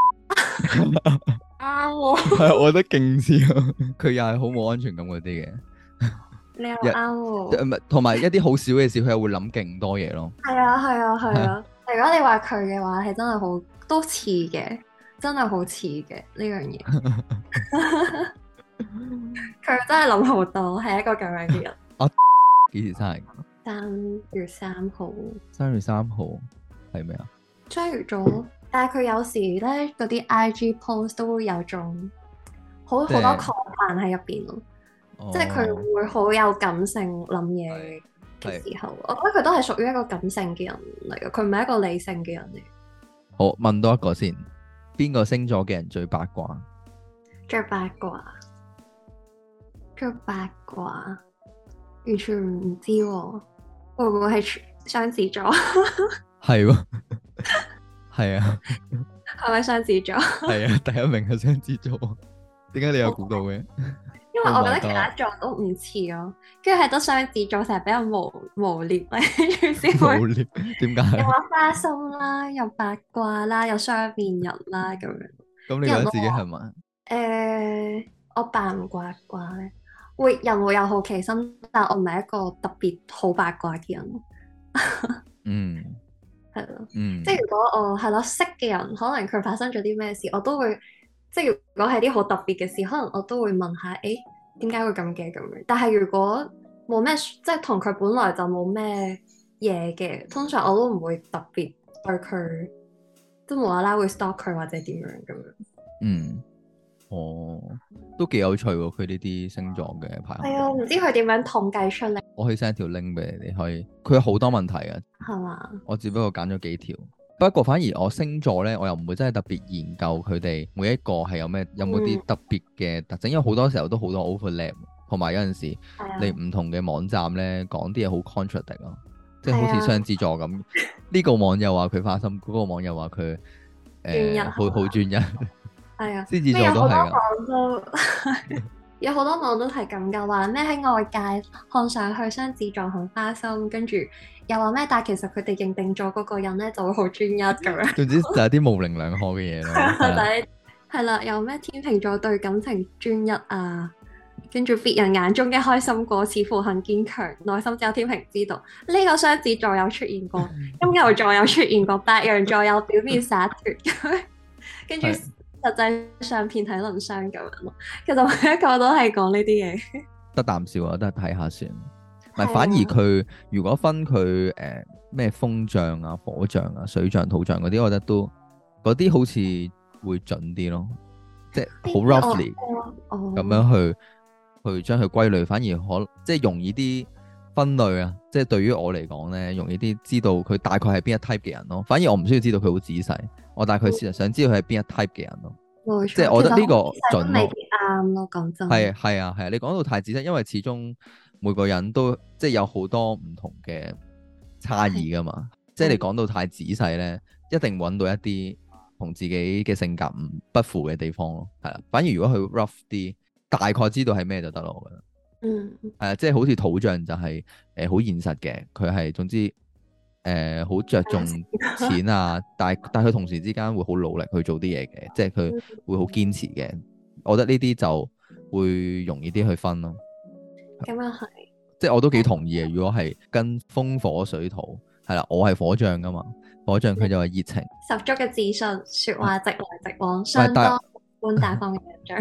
啱喎， 係啊我覺得勁似啊，佢又係好冇安全感嗰啲嘅， 你又一啱喎。 唔係同埋一啲好少嘅事，佢又會諗勁多嘢咯。 係啊，係啊，係係啊， 啊。如果你話佢嘅話，係真係好都似嘅，真係好似嘅呢樣嘢。佢真係諗好多，係一個咁樣嘅人。 幾時生日？ 3月3號， 3月3號係咩啊？ 雙魚座，但係佢有時咧嗰啲 IG post 都會有種好即係多狂談喺入邊咯，即係佢哦， 會好有感性諗嘢嘅係時候，我覺得佢都係屬於一個感性嘅人嚟嘅，佢唔係一個理性嘅人嚟。 好問多一個先，邊個星座嘅人最八卦？ 最八卦，最八卦，完全唔知喎，會唔會係雙子座？ 係喎，係啊， 係咪雙子座？ 係啊，第一名係雙子座，點解你有估到嘅因為 ？Oh 我覺 my 得其他 god！ 座都唔似咯，跟住係得雙子座成日俾人誣蔑咧，跟住先會冇料，點解？ 又話花心啦，又八卦啦，又雙面人啦咁樣。 咁你覺得自己啲人都話係咪？ 我扮唔八卦咧，人會有好奇心，但我唔係一個特別好八卦嘅人， 嗯係咯。 嗯即係如果我係咯識嘅人，可能佢發生咗啲咩事，我都會即係如果係啲好特別嘅事，可能我都會問下，誒點解會咁嘅咁樣。但係如果冇咩，即係同佢本來就冇咩嘢嘅，通常我都唔會特別對佢，都無啦啦會 stalk 佢或者點樣咁樣。 嗯，哦，都幾有趣喎！佢呢啲星座嘅排行係啊， 榜， 唔知佢點樣統計出嚟， 我可以 send 條 link 俾你，你可以。佢有好多問題嘅， 係嘛？ 我只不過揀咗幾條。不過反而我星座咧，我又唔會真係特別研究佢哋每一個係有咩，有冇啲特別嘅特徵，因為好多時候都好多 overlap，同埋有陣時係啊， 你唔同嘅網站咧講啲嘢好 contradict 咯，即係好似係啊， 雙子座咁，呢個網友話佢花心，嗰個網友話佢專一好專一， 係啊， 獅子咩有好多座都係㗎， 網都有好多網都係咁噶，話咩喺外界看上去雙子座很花心，跟住又話咩，但係其實佢哋認定咗嗰個人咧就會好專一咁樣， 總之就係啲模棱兩可嘅嘢咯，係就啦， 係係啦，又咩天秤座對感情專一啊，跟住別人眼中嘅開心果似乎很堅強，內心只有天秤知道。呢個雙子座有出現過，金牛座有出現過，白羊座有表面灑脱，跟住係實際上遍體鱗傷咁樣咯。其實每一個都係講呢啲嘢。 得啖笑啊，得睇下算。唔係， 係反而啊， 佢如果分佢咩風象啊、火象啊、水象、土象嗰啲，我覺得都嗰啲好似會準啲咯，即係好 roughly 哦， 咁樣去將佢歸類，反而即係容易啲分類啊。即係對於我嚟講咧，容易啲知道佢大概係邊一 type 嘅人咯。反而我唔需要知道佢好仔細，我大概事實想知道佢係邊一 type 嘅人咯。 冇錯。 即係我覺得呢個其實準咯。 都未必啱咯，講真。 係啊，你講到太仔細，因為始終每個人都即係有好多唔同嘅差異噶嘛。即係你講到太仔細咧，一定揾到一啲同自己嘅性格不符嘅地方咯。係啦，反而如果佢 rough 啲，大概知道係咩就得咯。我覺得嗯， 即係好似土象就係好現實嘅，佢係總之好着重錢啊，但係佢同時之間會好努力去做啲嘢嘅，即係佢會好堅持嘅。我覺得呢啲就會容易啲去分咯。 咁又係。 即係我都幾同意嘅。如果係跟風火水土，係啦，我係火象噶嘛，火象佢就話熱情， 十足嘅自信，説話直來直往， 唔係但相當寬大方嘅人象。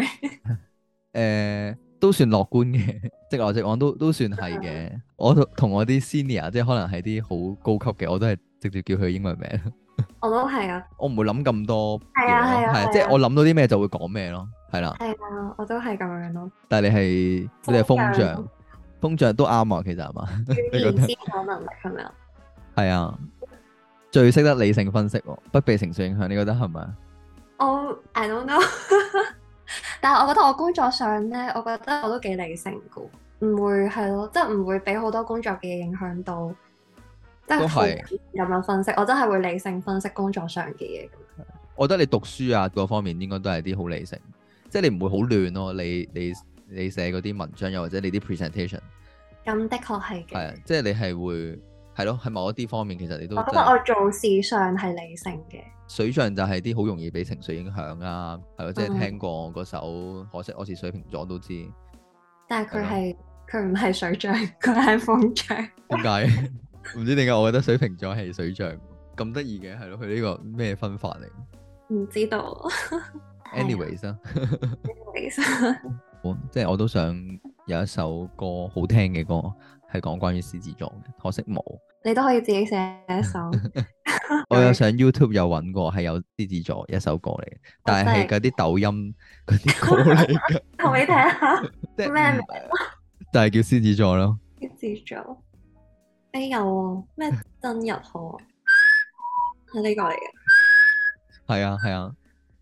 都算樂觀嘅，直來直往都算係嘅。我同我啲 senior，即係可能係啲好高級嘅，我都係直接叫佢英文名。 我都係啊， 我唔會諗咁多嘢咯， 係啊係啊係啊，即係係啊我諗到啲咩就會講咩咯，係啦。 係啊，我都係咁樣咯。 但係你係風象象， 風象都啱啊，其實係嘛？ 語你覺得？ 言思考能力係咪啊？ 係啊，最識得理性分析喎，不被情緒影響，你覺得係咪啊？ 我 I don't know，但係我覺得我工作上咧，我覺得我都幾理性噶，唔會係咯，即係唔會俾好多工作嘅嘢影響到，即係好都係， 咁樣分析，我真係會理性分析工作上嘅嘢。 我覺得你讀書啊嗰方面應該都係啲好理性，即係你唔會好亂咯。你寫嗰啲文章又或者你啲 presentation， 咁的確係嘅， 係啊，即係你係會係咯，喺某一啲方面其實你都我覺真係得我做事上係理性嘅。 水象就係啲好容易俾情緒影響啊，係咯，即係嗯聽過嗰首可惜我是水瓶座都知但係佢唔係水象，佢係風象。 點解。唔知點解我覺得水瓶座係水象咁得意嘅，係咯，佢呢個咩分法嚟唔知道。 ？anyways 啦。 其實即係我都想有一首歌好聽嘅歌，係講關於獅子座嘅，可惜冇。 你都可以自己寫一首。 我有上 YouTube 有揾過，係有獅子座一首歌嚟嘅，但係係嗰啲抖音嗰啲歌嚟嘅， 同你睇下即係咩名就係叫獅子座咯。 獅子座。有喎，咩曾日浩啊？係呢個嚟嘅。 係啊係啊，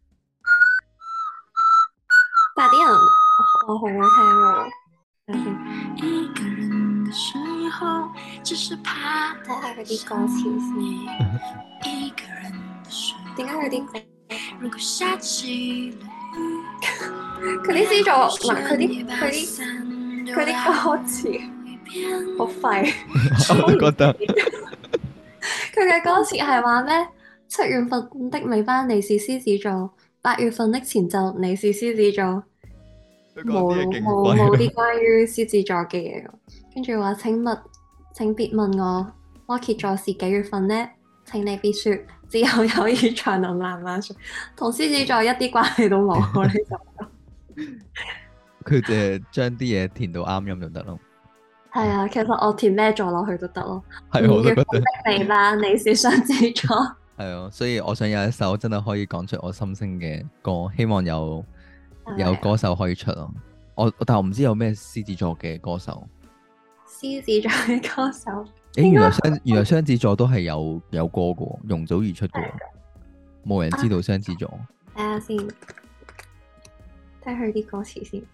但係啲人我好好聽喎。等下先一個人的時候，只是怕睇下佢啲歌詞先。 一個人的時候， 點解佢啲如果下起了雨， 佢啲獅座唔係佢啲歌詞好廢。 我都覺得佢嘅歌詞係話咩？7月份的尾班你是獅子座，8月份的前奏你是獅子座，冇啲關於獅子座嘅嘢。跟住話請別問我摩羯座是幾月份呢？請你別說，只有友誼才能慢慢說，同獅子座一啲關係都冇。呢首歌佢將啲嘢填到啱音就得咯。 係啊，其實我填咩座落去都得咯。 係我都覺得尾班你是雙子座。 係啊，所以我想有一首真係可以講出我心聲嘅歌，希望有歌手可以出咯。但我唔知有咩獅子座嘅歌手。 獅子座嘅歌手， 原來雙子座都係有歌嘅喎，容祖兒出嘅喎，冇人知道雙子座。 睇下先，睇佢啲歌詞先。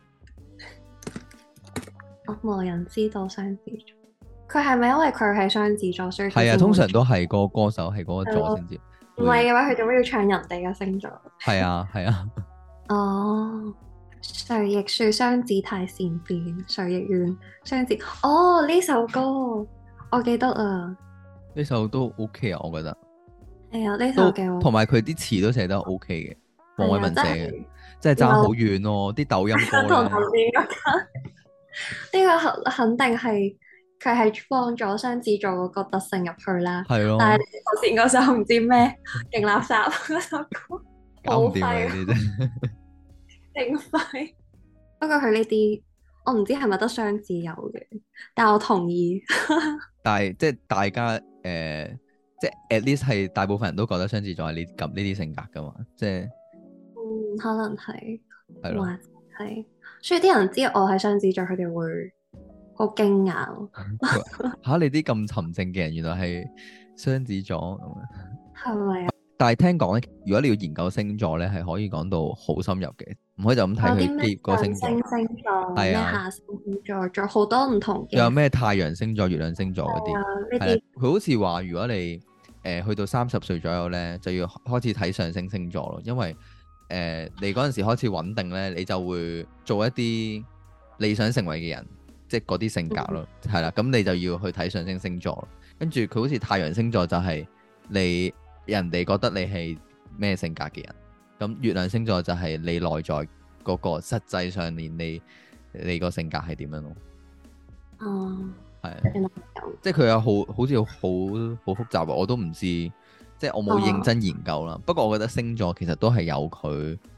冇人知道雙子座，佢係咪因為佢係雙子座，所以係啊，通常都係個歌手係嗰個座先知。 唔係嘅話，佢做咩要唱人哋嘅星座？ 係啊係啊。 哦，誰亦說雙子太善變，誰亦怨雙子。哦，呢首歌我記得啊， 呢首都 OK 啊，我覺得。 係啊，呢首嘅同埋佢啲詞都寫得 OK 嘅，黃偉文寫嘅， 即真係爭好遠咯，啲抖音歌同咧。 呢個肯定係佢係放咗雙子座嗰個特性入去啦。 係咯， 但係頭先嗰首唔知咩勁垃圾嗰首歌， 搞唔掂啊呢啲真。 勁廢。不過佢呢啲我唔知係咪得雙子有嘅，但我同意。 但係即係大家即係 at least 係大部分人都覺得雙子座係呢啲性格噶嘛，即係可能係， 係咯， 係，所以啲人知我係雙子座，佢哋會好驚訝咯。 嚇你啲咁沉靜嘅人，原來係雙子座咁啊！ 係咪啊？ 但係聽講咧，如果你要研究星座咧，係可以講到好深入嘅，唔可以就咁睇佢幾個星座。 上升星座，咩係啊下升星座，仲有好多唔同嘅。 有咩太陽星座、月亮星座嗰啲。 係啊，呢係啊啲佢好似話，如果你去到30歲左右咧，就要開始睇上升星座咯，因為你嗰陣時開始穩定咧，你就會做一啲你想成為嘅人，即係嗰啲性格咯，係啦、咁你就要去睇上升星座咯。跟住佢好似太陽星座就係人哋覺得你係咩性格嘅人，咁月亮星座就係你內在嗰個實際上面你個性格係點樣咯。 哦， 係啊。 原來係咁。 即係佢有好似好複雜啊！我都唔知，即係我冇認真研究啦。不過我覺得星座其實都係有佢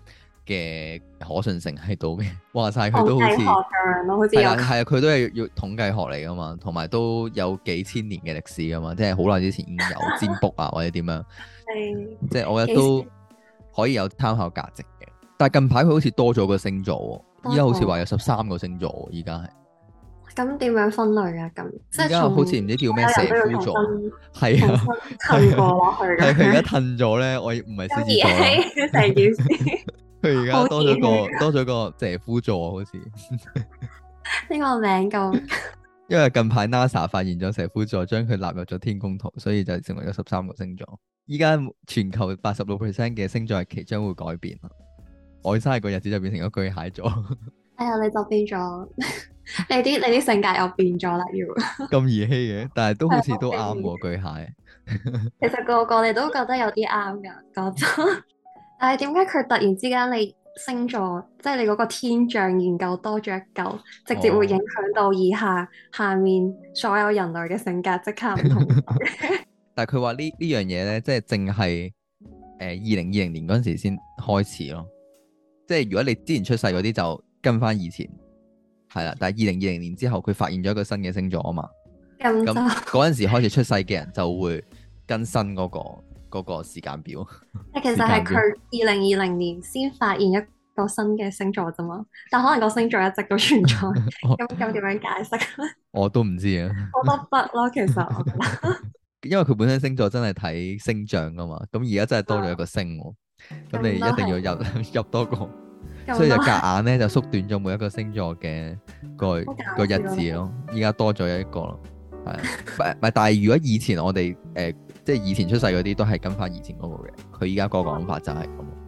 嘅可信性喺度嘅。話晒佢都好似統計學咁樣咯，好似有係啊係啊，佢都係要統計學嚟噶嘛，同埋都有幾千年嘅歷史噶嘛，即係好耐之前已經有占卜啊或者點樣， 係即係我覺得都可以有參考價值嘅。但係近排佢好似多咗個星座喎，依家好似話有13個星座喎，依家係。 咁點樣分類啊？咁即而家係從好似唔知叫咩蛇夫座，係重啊， 新褪過落去係咁樣。 佢而家褪咗咧，我唔係獅子座啦， 咁兒戲成件事， 佢而家多咗個蛇夫座，好似。 呢個名咁因為近排 NASA 發現咗蛇夫座，將佢納入咗天宮圖，所以就成為咗13個星座。依家全球86% 嘅星座日期將會改變啦，我生日個日子就變成咗巨蟹座， 哎呀，你就變咗，你啲性格又變咗啦，要。 咁兒戲嘅，但係都好似都啱喎巨蟹。 其實個個你都覺得有啲啱噶，覺得。但係點解佢突然之間你星座，即係你嗰個天象研究多咗一嚿，直接會影響到以下面所有人類嘅性格即刻唔同。 但係佢話呢樣嘢咧，即係淨係2020年嗰陣時先開始咯。即係如果你之前出世嗰啲就跟翻以前係啦，但係2020年之後佢發現咗一個新嘅星座啊嘛，咁咁就嗰陣時開始出世嘅人就會跟新嗰個時間表。 其實係佢2020年先發現一個新嘅星座啫嘛，但可能個星座一直都存在。咁點樣解釋？ 我都唔知啊。 我覺得得咯，其實我覺得。 因為佢本身星座真係睇星象噶嘛，咁而家真係多咗一個星喎，咁你一定要入多個，所以就夾硬咧就縮短咗每一個星座嘅個日子咯。依家多咗一個咯，係啊，但係如果以前我哋即係以前出世嗰啲都係跟翻以前嗰個嘅，佢依家個講法就係咁。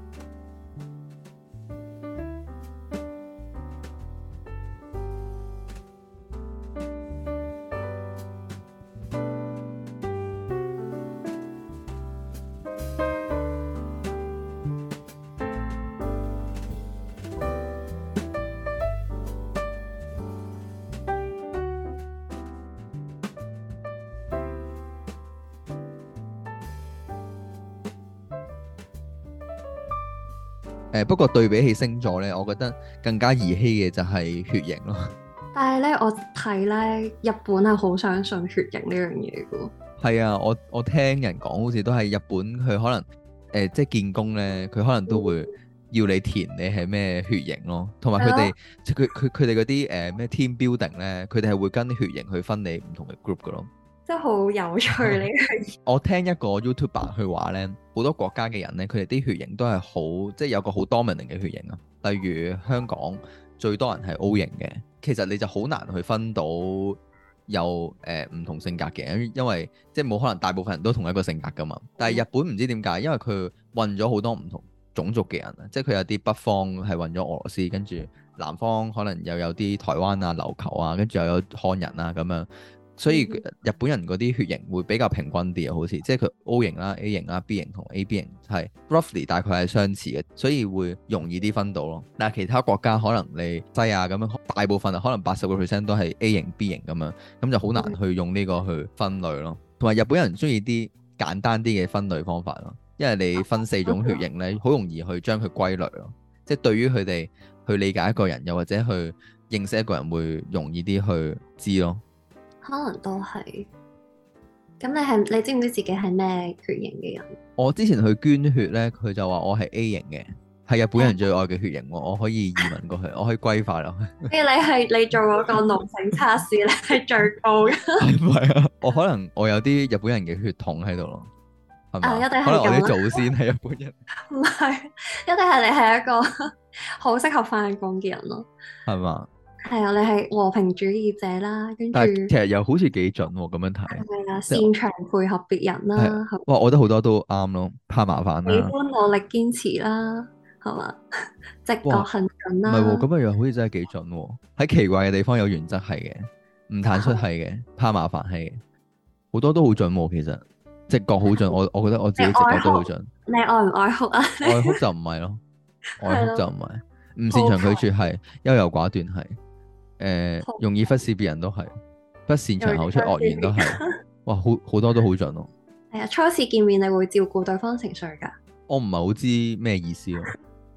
不過對比起星座咧，我覺得更加兒戲嘅就係血型咯。 但係咧，我睇咧，日本係好相信血型呢樣嘢嘅。 係啊，我聽人講，好似都係日本佢可能即係見工咧，佢可能都會要你填你係咩血型咯，同埋佢哋佢哋嗰啲咩 team building 咧，佢哋係會跟血型去分你唔同嘅 group 嘅咯。 真係好有趣呢樣嘢。 我聽一個 YouTuber 去話咧，好多國家嘅人咧，佢哋啲血型都係好，即係有個好 dominant 嘅血型啊。例如香港最多人係 O 型嘅，其實你就好難去分到有唔同性格嘅，因為即係冇可能大部分人都同一個性格噶嘛。但係日本唔知點解，因為佢混咗好多唔同種族嘅人啊，即係佢有啲北方係混咗俄羅斯，跟住南方可能又有啲台灣啊、琉球啊，跟住又有漢人啊咁樣。所以日本人嗰啲血型會比較平均啲啊，好似即係佢 O 型啦、A 型啦、B 型同 AB 型係 roughly 大概係相似嘅，所以會容易啲分到咯。但係其他國家可能你西亞咁樣，大部分可能80%都係 A 型、B 型咁樣，咁就好難去用呢個去分類咯。同埋日本人中意啲簡單啲嘅分類方法咯，因為你分4種血型咧，好容易去將佢歸類咯。即係對於佢哋去理解一個人，又或者去認識一個人會容易啲去知咯。 可能都係。咁你知唔知自己係咩血型嘅人？ 我之前去捐血咧，佢就話我係 A 型嘅，係日本人最愛嘅血型喎。我可以移民過去，我可以歸化落去。 你做嗰個農性測試咧係最高嘅。 係咪啊？我有啲日本人嘅血統喺度咯，係咪？ 一定係可能我啲祖先係日本人。 唔係，一定係你係一個好適合返工嘅人咯。 係嘛？ 係啊，你係和平主義者啦，跟住但係其實又好似幾準喎，咁樣睇。 係啊，擅長配合別人啦，係哇！我覺得好多都啱咯，怕麻煩喜啦。 歡努力堅持啦，係嘛？直覺行準啦。 唔係喎，咁樣樣好似真係幾準喎。喺奇怪嘅地方有原則係嘅，唔坦率係嘅，怕麻煩係嘅，好多都好準喎。其實直覺好準，我覺得我自己直覺都好準。 你愛唔愛哭啊？ 愛哭就唔係咯，愛哭就唔係，唔擅長拒絕係，優柔寡斷係。容易忽視別人都係，不擅長口出惡言都係，哇，好多都好準咯。 係啊，初次見面你會照顧對方情緒㗎？ 我唔係好知咩意思咯。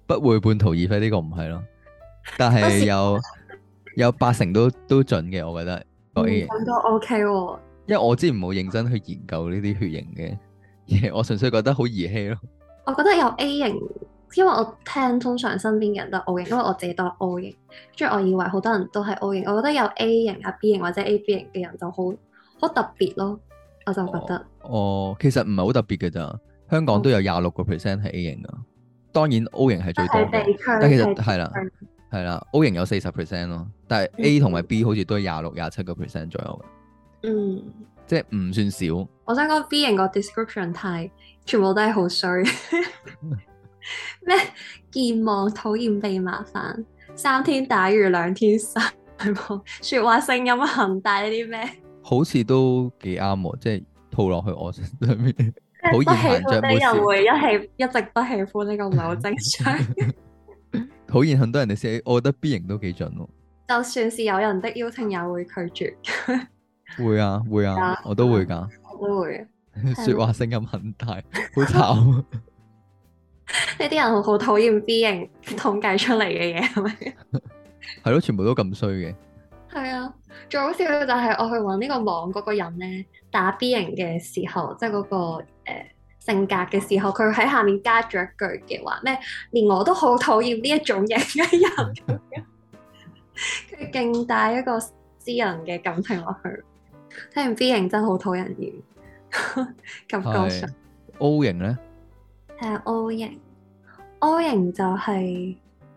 不會半途而廢呢個唔係咯，但係有80%都準嘅，我覺得個 A 型， 咁都 OK 喎。 因為我之前冇認真去研究呢啲血型嘅嘢，我純粹覺得好兒戲咯。 我覺得有 A 型，因為我聽通常身邊嘅人都係 O 型，因為我自己都係 O 型，跟住我以為好多人都係 O 型。我覺得有 A 型啊、B 型或者 AB 型嘅人就好特別咯，我就覺得。 其實唔係好特別嘅咋，香港都有26% 係 A 型噶，當然 O 型係最多嘅，但其實係啦，O 型有40% 咯，但係 A 同埋 B 好似都係26-27% 左右嘅， 嗯， 即係唔算少。 我想講 B 型個 description 全部都係好衰，咩健忘、討厭被麻煩、3天打魚2天曬網、説話聲音恒大呢啲咩？ 好似都幾啱喎，即係套落去我身上面。好不喜厭閒着歡的人冇會一直不喜歡呢個唔係好正常。 事，討厭很多人哋寫，我覺得 B 型都幾準喎。 就算是有人的邀請也會拒絕。 會啊，我都會㗎。 我都會。 説話聲音很大，好慘。 呢啲人好討厭 B 型統計出嚟嘅嘢係咪？ 係咯，全部都咁衰嘅。 係啊，最好笑嘅就係我去揾呢個網嗰個人咧，打 B 型嘅時候，即係嗰個性格嘅時候，佢喺下面加咗一句嘅話咩？連我都好討厭呢一種型嘅人咁樣，佢勁帶一個私人嘅感情落去。聽完 B 型真係好討人厭，感覺上。 O 型咧？ 係啊，O 型就係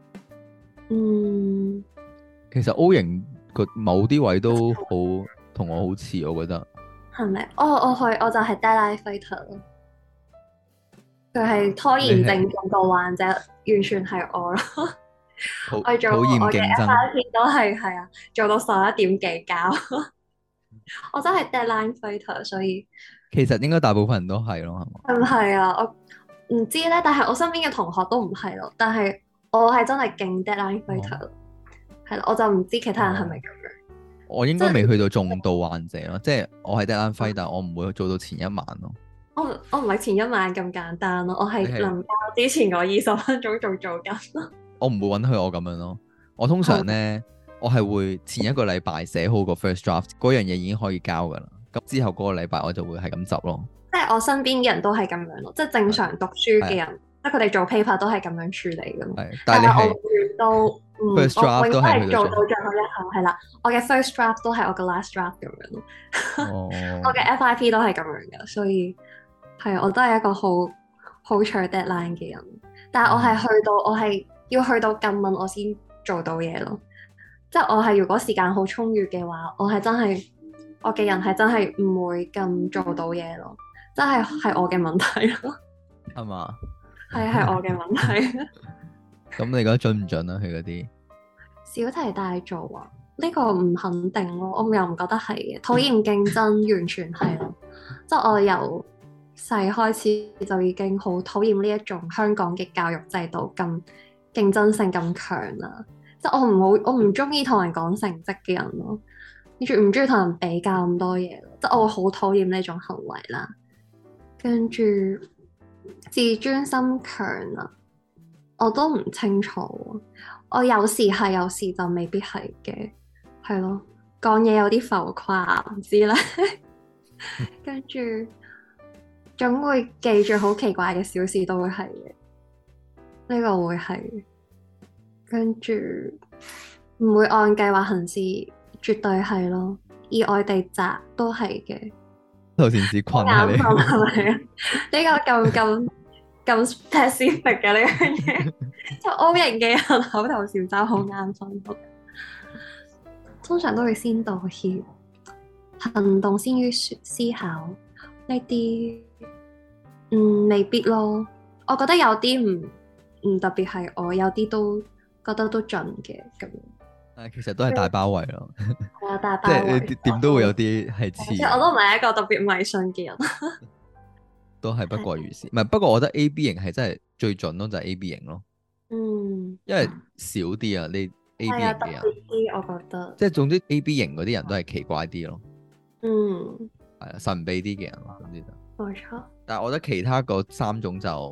其實 O 型個某啲位都好同我好似，我覺得。 係咪？我就係 deadline fighter 咯。佢係拖延症重度患者，完全係我咯。我做討厭我嘅競爭 FIP 都係啊，做到11點幾交。我真係 deadline fighter，所以其實應該大部分人都係咯，係嘛？ 唔係啊，我唔知咧，但係我身邊嘅同學都唔係咯。但係我係真係勁 deadline fighter，係啦，我就唔知其他人係咪咁樣。 我應該未去到重度患者咯，即係我係 deadline fighter，但我唔會做到前一晚咯。 我唔係前一晚咁簡單咯，我係臨交之前嗰20分鐘仲做緊咯。 我唔會允許我咁樣咯。我通常咧，我係會前一個禮拜寫好個 first draft，嗰樣嘢已經可以交噶啦。咁之後嗰個禮拜我就會係咁執咯。 即係我身邊嘅人都係咁樣咯，即係正常讀書嘅人，即係佢哋做 paper 都係咁樣處理噶嘛。 但係你係我永遠都 first draft 都係做到最後一行，係啦。我嘅 first draft 都係我嘅 last draft 咁樣咯。我嘅 FIP 都係咁樣噶，所以係我都係一個好搶 deadline 嘅人。但係我係要去到咁晚我先做到嘢咯。即係我係如果時間好充裕嘅話，我嘅人係真係唔會咁做到嘢咯。真係我嘅問題咯， 係嘛？ 係我嘅問題。 咁你覺得準唔準啊？佢嗰啲小題大做啊？呢個唔肯定咯，我又唔覺得係嘅。討厭競爭完全係咯，即係我由細開始就已經好討厭呢一種香港嘅教育制度咁競爭性咁強啦。即係我唔中意同人講成績嘅人咯，跟住唔中意同人比較咁多嘢咯。即係我好討厭呢種行為啦。跟住自尊心強啊，我都唔清楚。我有時係，有時就未必係嘅，係咯。講嘢有啲浮誇，唔知咧。跟住總會記住好奇怪嘅小事，都會係嘅。呢個會係。跟住唔會按計劃行事，絕對係咯。意外地宅都係嘅。 頭先至困啊你， 係咪啊？呢個咁 specific 嘅呢樣嘢，就 O 型嘅人口頭禪就好眼瞓。通常都會先道歉，行動先於思考。呢啲未必咯。我覺得有啲唔特別係我，有啲都覺得都準嘅咁。 其實都係大包圍咯。 係啊，大包圍。 即係點都會有啲係似。 我都唔係一個特別迷信嘅人。 都係不過如是，唔係不過我覺得 AB 型係真係最準咯，就係 AB 型咯。因為少啲啊，你 AB 型嘅人。特別啲，我覺得。即係總之 AB 型嗰啲人都係奇怪啲咯。係啊，神秘啲嘅人咯，總之就。 冇錯。 但係我覺得其他嗰3種就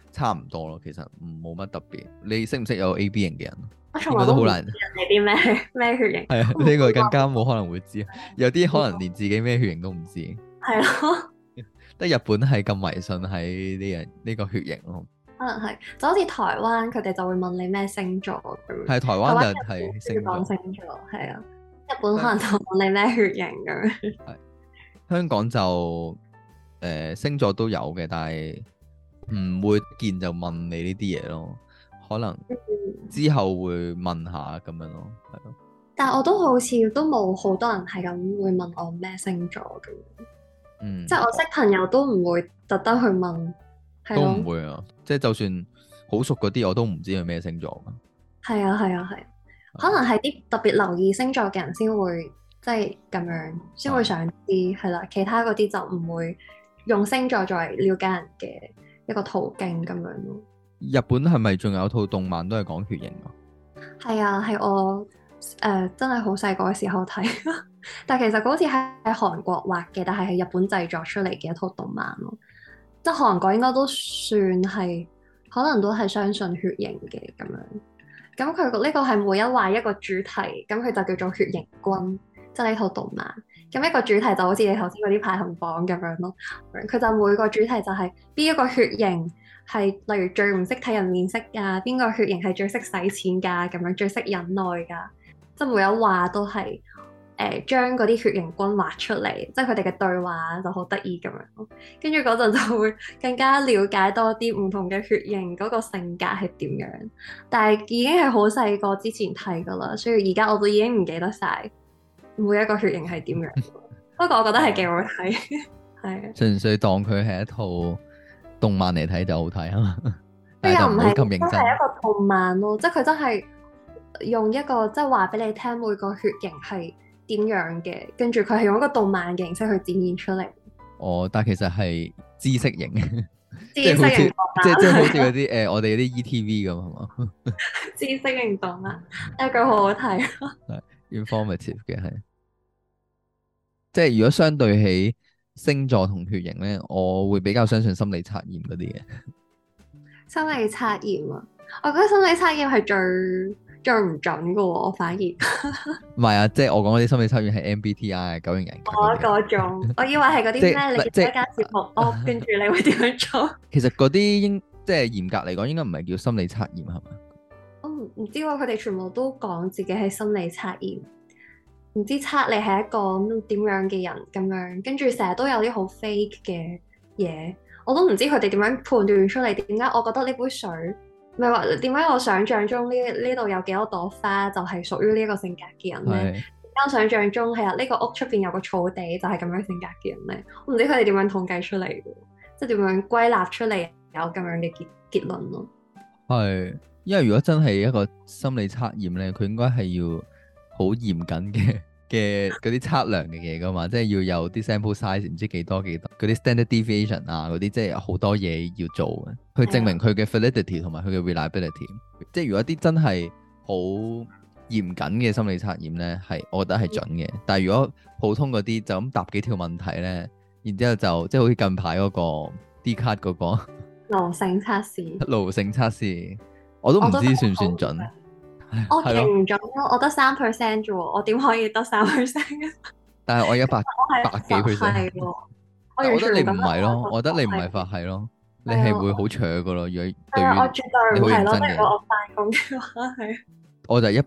差唔多咯，其實冇乜特別。你識唔識有 AB 型嘅人？ 我從應該都好難。 來都唔知人哋啲咩血型， 係啊， 我唔呢個會更加冇可能會知。有啲可能連自己咩血型都唔知。 係咯， 得日本係咁迷信喺呢個血型咯。 可能係就好似台灣佢哋就會問你咩星座咁樣。 係台灣就係要星座講，星座係啊，日本可能就問你咩血型咁樣。 香港就星座都有嘅，但係唔會見就問你呢啲嘢咯。可能之後會問下咁樣咯，係咯。 但我都好似都冇好多人係咁會問我咩星座咁樣。即係我識朋友都唔會特登去問，係都咯， 唔會啊。即係就算好熟嗰啲，我都唔知佢咩星座㗎。 係啊，係啊，係啊。可能係啲特別留意星座嘅人先會即係咁樣，先會想知係啦。其他嗰啲就唔會用星座作為了解人嘅一個途徑咁樣咯。 日本係咪仲有套動漫都係講血型啊？ 係啊，係我真係好細個嘅時候睇，但係其實佢好似喺韓國畫嘅，但係係日本製作出嚟嘅一套動漫咯。即係韓國應該都算係，可能都係相信血型嘅咁樣。咁佢呢個係每一話一個主題，咁佢就叫做血型君，即係呢套動漫。咁一個主題就好似你頭先嗰啲排行榜咁樣咯。佢就每個主題就係邊一個血型係，例如最唔識睇人面色㗎，邊個血型係最識使錢㗎，咁樣最識忍耐㗎。即係每一話都係將嗰啲血型君畫出嚟，即係佢哋嘅對話就好得意咁樣咯。跟住嗰陣就會更加了解多啲唔同嘅血型嗰個性格係點樣。但係已經係好細個之前睇㗎啦，所以而家我都已經唔記得晒每一個血型係點樣。不過我覺得係幾好睇，係啊。 純粹當佢係一套動漫嚟睇就好睇啊嘛， 佢但係就唔好又唔係咁認真。 真係一個動漫咯，即係佢真係用一個即係話俾你聽每個血型係點樣嘅，跟住佢係用一個動漫嘅形式去展現出嚟。 哦，但係其實係知識型， 知即係好似識型動漫， 即係好似嗰啲我哋嗰啲 ETV 咁係嘛知識型動漫，一句好好睇。 ，informative 嘅係。即係如果相對起星座同血型咧，我會比較相信心理測驗嗰啲嘅。 心理測驗啊，我覺得心理測驗係最唔準噶喎，我反而唔係啊，即係我講嗰啲心理測驗係 MBTI 九型人格我嗰啲。 嗰種，我以為係嗰啲即咩，你即見到一間小木屋，跟住你會點樣做？ 其實嗰啲即係嚴格嚟講，應該唔係叫心理測驗係嘛？ 我唔知喎，佢哋全部都講自己係心理測驗，唔知測你係一個點樣嘅人咁樣，跟住成日都有啲好 fake 嘅嘢，我都唔知佢哋點樣判斷出嚟。點解我覺得呢杯水，唔係話點解我想象中呢度有幾多朵花就係屬於呢一個性格嘅人咧？ 係點解我想象中係啊，呢個屋出邊有個草地就係咁樣性格嘅人咧？我唔知佢哋點樣統計出嚟嘅，即係點樣歸納出嚟有咁樣嘅結論咯。 係，因為如果真係一個心理測驗咧，佢應該係要好嚴謹嘅嗰啲測量嘅嘢噶嘛，即係要有啲 sample size 唔知幾多嗰啲 standard deviation 啊，嗰啲即係好多嘢要做嘅，去證明佢嘅 validity 同埋佢嘅 reliability。即係如果啲真係好嚴謹嘅心理測驗咧，係我覺得係準嘅。但係如果普通嗰啲就咁答幾條問題咧，然之後就即係好似近排嗰個 D 卡嗰個奴性測試， 奴性測試，我都唔知算唔算準。 我係咯， 勁唔準咯，我得3% 啫喎，我點可以得3%？ 但係我100 我係幾 percent。 係喎，我我覺得你完全覺唔係咯，我覺得你唔係係佛系咯，你係啊係會好扯噶咯。如果係啊，我對於絕對唔係咯， 你好認真嘅即係如果我翻工嘅話係。 我就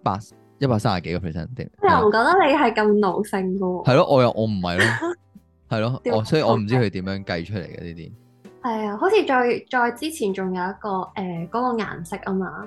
130幾個 percent 啲， 我又唔覺得你係咁奴性嘅喎。 係咯，我唔係咯，係咯， 點所以我唔知佢點樣計出嚟嘅呢啲。 係啊，好似再之前仲有一個嗰個顏色啊嘛，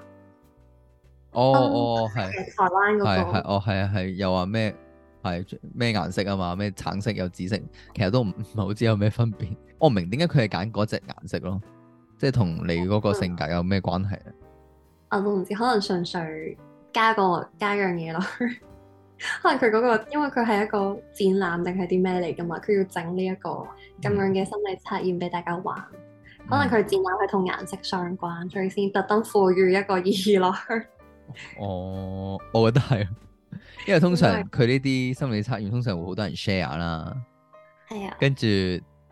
係台灣嗰個。 係啊係，又話咩咩顏色啊嘛，咩橙色有紫色，其實都唔係好知有咩分別。我唔明點解佢係揀嗰隻顏色咯，即係同你嗰個性格有咩關係啊？ 我都唔知，可能純粹加樣嘢落去。可能佢嗰個，因為佢係一個展覽定係啲咩嚟噶嘛，佢要整呢一個咁樣嘅心理測驗俾大家玩。可能佢展覽係同顏色相關，所以先特登賦予一個意義落去。 我覺得係，因為通常佢呢啲心理測驗通常會好多人 share 啦， 係啊， 跟住即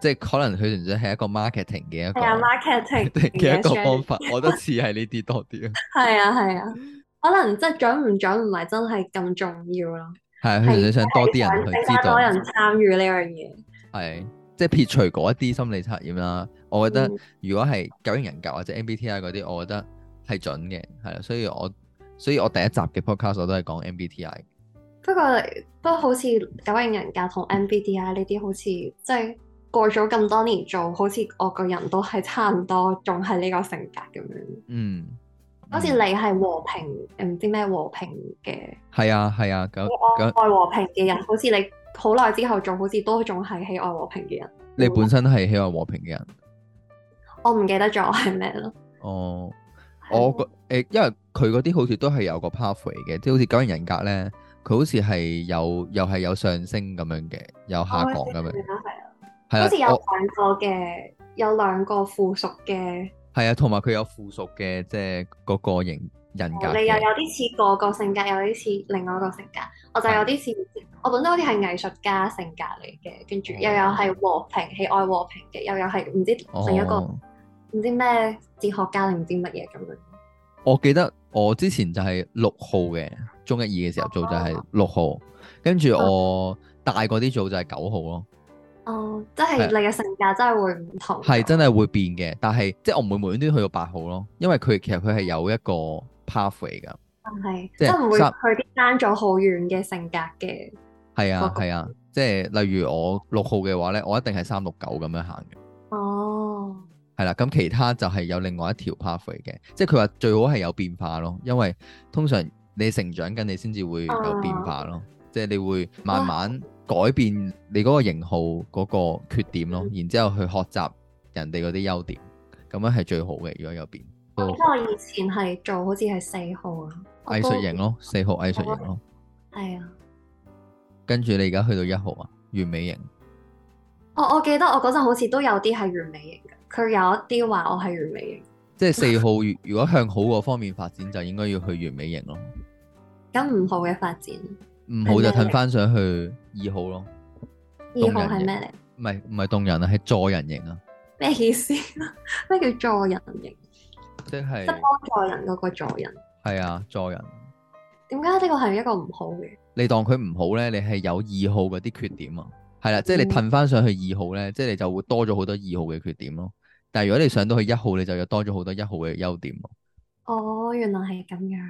即係可能佢純粹係一個 marketing 嘅一個係啊，marketing 嘅一個嘅方法，我覺得似係呢啲多啲啊。 係啊係啊，可能即係準唔準唔係真係咁重要咯， 係啊，佢純係粹想多啲想人去知道。 更加多人參與呢樣嘢。 係，即係撇除嗰一啲心理測驗啦，我覺得如果係九型人格或者 MBTI 嗰啲，我覺得係準嘅，係啦，所以我第一集嘅 podcast 我都係講 MBTI。 不過好似九型人格同 MBTI 呢啲，好似即係過咗咁多年做，好似我個人都係差唔多，仲係呢個性格咁樣。 嗯， 好似你係和平，唔知咩和平嘅， 係啊係啊， 愛和平嘅人，好似你好耐之後做，好似都仲係喜愛和平嘅人。 你本身係喜愛和平嘅人。 我唔記得咗我係咩咯。 哦， 係我因為佢嗰啲好似都係有個 pathway 嘅，即係好似九型人格咧，佢好似係又係有上升咁樣嘅，有下降咁樣。 係啊， 係啦， 好似有兩個附屬嘅。 係啊，同埋佢有附屬嘅，即係嗰個型人格嘅。 你又有啲似個個性格，有啲似另外一個性格。我就有啲似，我本身好似係藝術家性格嚟嘅，跟住又有係和平，喜愛和平嘅，又有係唔知另一個唔知咩哲學家定唔知乜嘢咁樣。 我記得我之前就係6號嘅，中一二嘅時候做就係6號，跟住我大個啲做就係9號咯。 哦，即係你嘅性格真係會唔同。 係真係會變嘅，但係即係我唔會無端端去到8號咯，因為其實佢係有一個 pathway 㗎。 係， 即係唔會去啲爭咗好遠嘅性格嘅。 係啊係啊，即係例如我6號嘅話咧，我一定係369咁樣行嘅。 哦。 係啦，咁其他就係有另外一條 pathway 嘅，即係佢話最好係有變化咯，因為通常你成長緊，你先至會有變化咯，即係你會慢慢改變你嗰個型號嗰個缺點咯，然之後去學習人哋嗰啲優點，咁樣係最好嘅。如果有變， 我記得我以前係做好似係4號啊， 藝術型咯，4號藝術型咯。 係啊。 跟住你而家去到1號啊，完美型。 我記得我嗰陣好似都有啲係完美型嘅，佢有一啲話我係完美型。 即係4號如果向好嗰方面發展，就應該要去完美型咯。 咁5號嘅發展， 唔好就褪翻上去2號咯。 2號係咩嚟？ 唔係動人啊，係助人型啊。 咩意思？咩叫助人型？ 即係幫助人嗰個助人。 係啊，助人。 點解呢個係一個唔好嘅？ 你當佢唔好咧，你係有2號嗰啲缺點啊。係啦，即係你褪翻上去2號咧，即係你就會多咗好多2號嘅缺點咯。但係如果你上到去1號，你就有多咗好多1號嘅優點咯。 哦，原來係咁樣。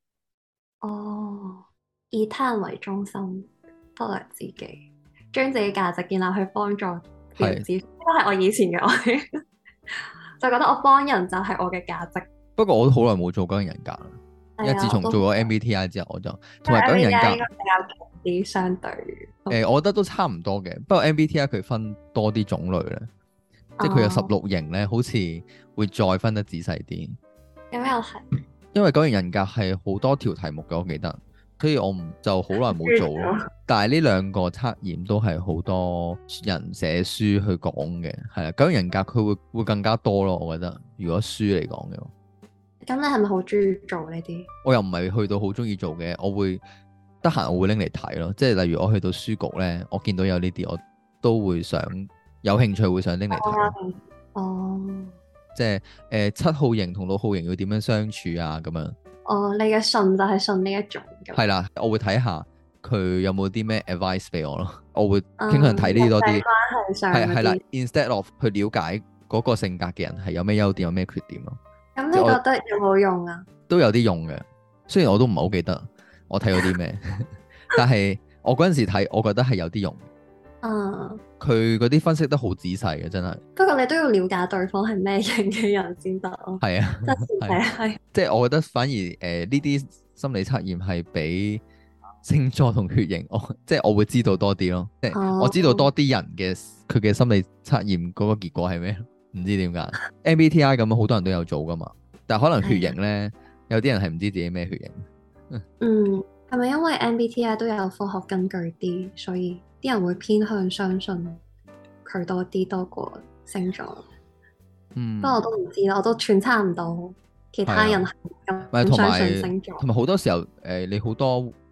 哦，以他人為中心，忽略自己，將自己價值建立去幫助別人，呢個係我以前嘅我，就覺得我幫人就係我嘅價值。 不過我都好耐冇做九型人格啦，因為自從做咗 MBTI 之後，我就同埋九型人格比較強啲相對。 我覺得都差唔多嘅。不過 MBTI 佢分多啲種類咧，即係佢有16型咧，好似會再分得仔細啲。 咁又係， 因為九型人格係好多條題目嘅，我記得，所以我就好耐冇做咯。但係呢兩個測驗都係好多人寫書去講嘅，係啦。九型人格佢會更加多咯，我覺得。如果書嚟講嘅話， 咁你係咪好中意做呢啲？ 我又唔係去到好中意做嘅，我會得閒我會拎嚟睇咯。即係例如我去到書局咧，我見到有呢啲，我都會想有興趣會想拎嚟睇。 哦。 即係7號型同6號型要點樣相處啊？咁樣。 哦，你嘅信就係信呢一種。 係啦，我會睇下佢有冇啲咩 advice 俾我咯。我會傾向睇呢啲多啲。 關係上係啦 ，instead of 去了解嗰個性格嘅人係有咩優點，有咩缺點咯。 咁你覺得有冇用啊？ 都有啲用嘅，雖然我都唔係好記得我睇咗啲咩，但係我嗰陣時睇，我覺得係有啲用。佢嗰啲分析得好仔細嘅，真係。不過你都要了解對方係咩型嘅人先得咯。 係啊，係。即係我覺得反而呢啲心理測驗係比星座同血型，即係我會知道多啲咯。即係我知道多啲人嘅佢嘅心理測驗嗰個結果係咩？唔知點解 MBTI 咁好多人都有做噶嘛，但係可能血型咧，有啲人係唔知自己咩血型。 係咪因為 MBTI 都有科學根據啲，所以啲人會偏向相信佢多過星座？不過我都唔知啦，我都揣測唔到其他人係咁相信星座。 同埋好多時候你好多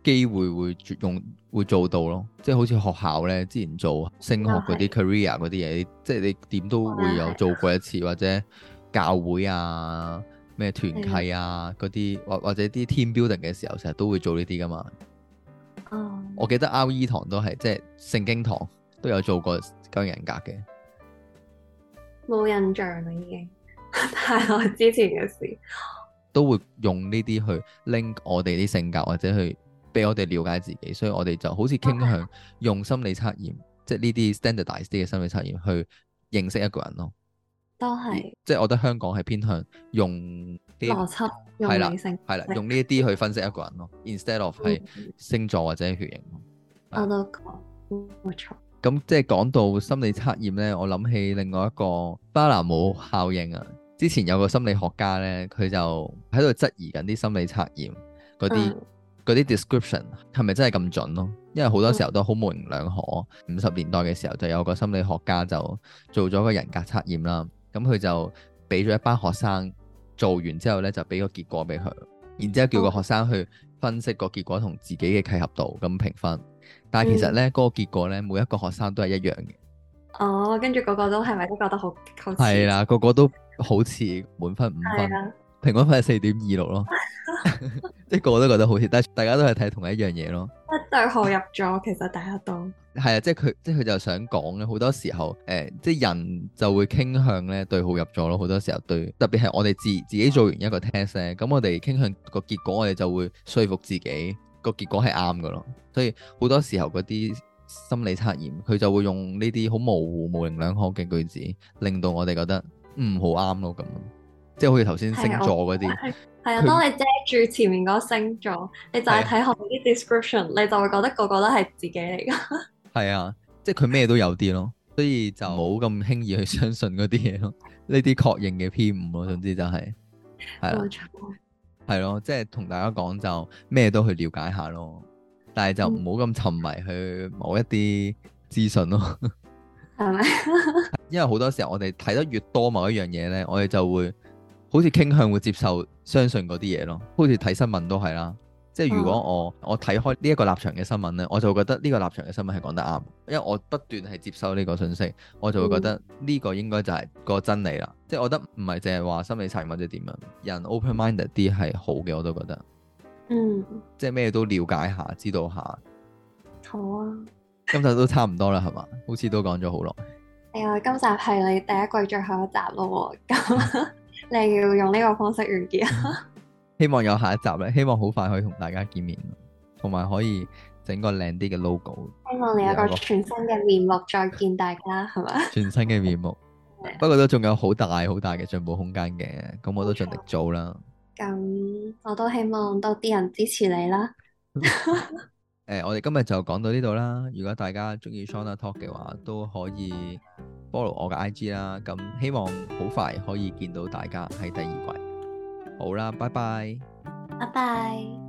機會會做到咯，即係好似學校咧之前做升學嗰啲 career 嗰啲嘢，即係你點都會有做過一次，或者教會啊、咩團契啊嗰啲，或者啲 team building 嘅時候，成日都會做呢啲噶嘛。我記得 RE 堂都係即係聖經堂都有做過教人格嘅。 冇印象啦，已經太耐之前嘅事。 都會用呢啲去 link 我哋啲性格，或者去俾我哋了解自己，所以我哋就好似傾向用心理測驗，即係呢啲 standardize 啲嘅心理測驗去認識一個人咯。 都係即係我覺得香港係偏向用啲邏輯，用理性， 係啦，用呢一啲去分析一個人咯，instead of 係星座或者血型。 我都講冇錯。 咁即係講到心理測驗咧，我諗起另外一個巴拿姆效應啊。之前有個心理學家咧，佢就喺度質疑緊啲心理測驗嗰啲 description 係咪真係咁準咯？因為好多時候都好模棱兩可。50年代嘅時候就有個心理學家就做咗個人格測驗啦。咁佢就俾咗一班學生做完之後咧，就俾個結果俾佢，然之後叫個學生去分析個結果同自己嘅契合度咁評分。但係其實咧，嗰個結果咧，每一個學生都係一樣嘅。 跟住個個都係咪都覺得好似？ 係啦，個個都好似滿分5分，平均分係4.26咯。即係個個都覺得好似，但係大家都係睇同一樣嘢咯。 一對號入咗，其實大家都係啊，即係佢就想講咧，好多時候即係人就會傾向咧對號入座咯。好多時候對，特別係我哋自己做完一個 test 咧，咁我哋傾向個結果，我哋就會說服自己個結果係啱㗎咯。所以好多時候嗰啲心理測驗，佢就會用呢啲好模糊、模棱兩可嘅句子，令到我哋覺得好啱咯咁。即係好似頭先星座嗰啲， 係啊，當你遮住前面嗰個星座，你就係睇後面啲 description，你就會覺得個個都係自己嚟㗎。 係啊，即係佢咩都有啲咯，所以就冇咁輕易去相信嗰啲嘢咯。呢啲確認嘅 P5咯，總之就係啦，係咯，即係同大家講就咩都去了解下咯，但係就唔好咁沉迷去某一啲資訊咯。 係咪？ 因為好多時候我哋睇得越多某一樣嘢咧，我哋就會好似傾向會接受相信嗰啲嘢咯。好似睇新聞都係啦，即係如果我睇開呢一個立場嘅新聞咧，我就會覺得呢個立場嘅新聞係講得啱，因為我不斷係接收呢個信息，我就會覺得呢個應該就係個真理啦。即係我覺得唔係淨係話心理測驗或者點樣，人 open-minded 啲係好嘅，我都覺得。即係咩都了解下，知道下。 好啊。 今集都差唔多啦，係嘛？好似都講咗好耐。 係啊，今集係你第一季最後一集咯，咁你要用呢個方式完結啊。 希望有下一集咧，希望好快可以同大家見面，同埋可以整個靚啲嘅 logo。 希望你有個全新嘅面目再見大家，係咪？ 全新嘅面目，不過都仲有好大好大嘅進步空間嘅，咁我都盡力做啦。 咁我都希望多啲人支持你啦。 我哋今日就講到呢度啦。如果大家中意 Shawn Talk 嘅話，都可以 follow 我嘅 IG 啦。咁希望好快可以見到大家喺第2季。好啦，拜拜。 拜拜。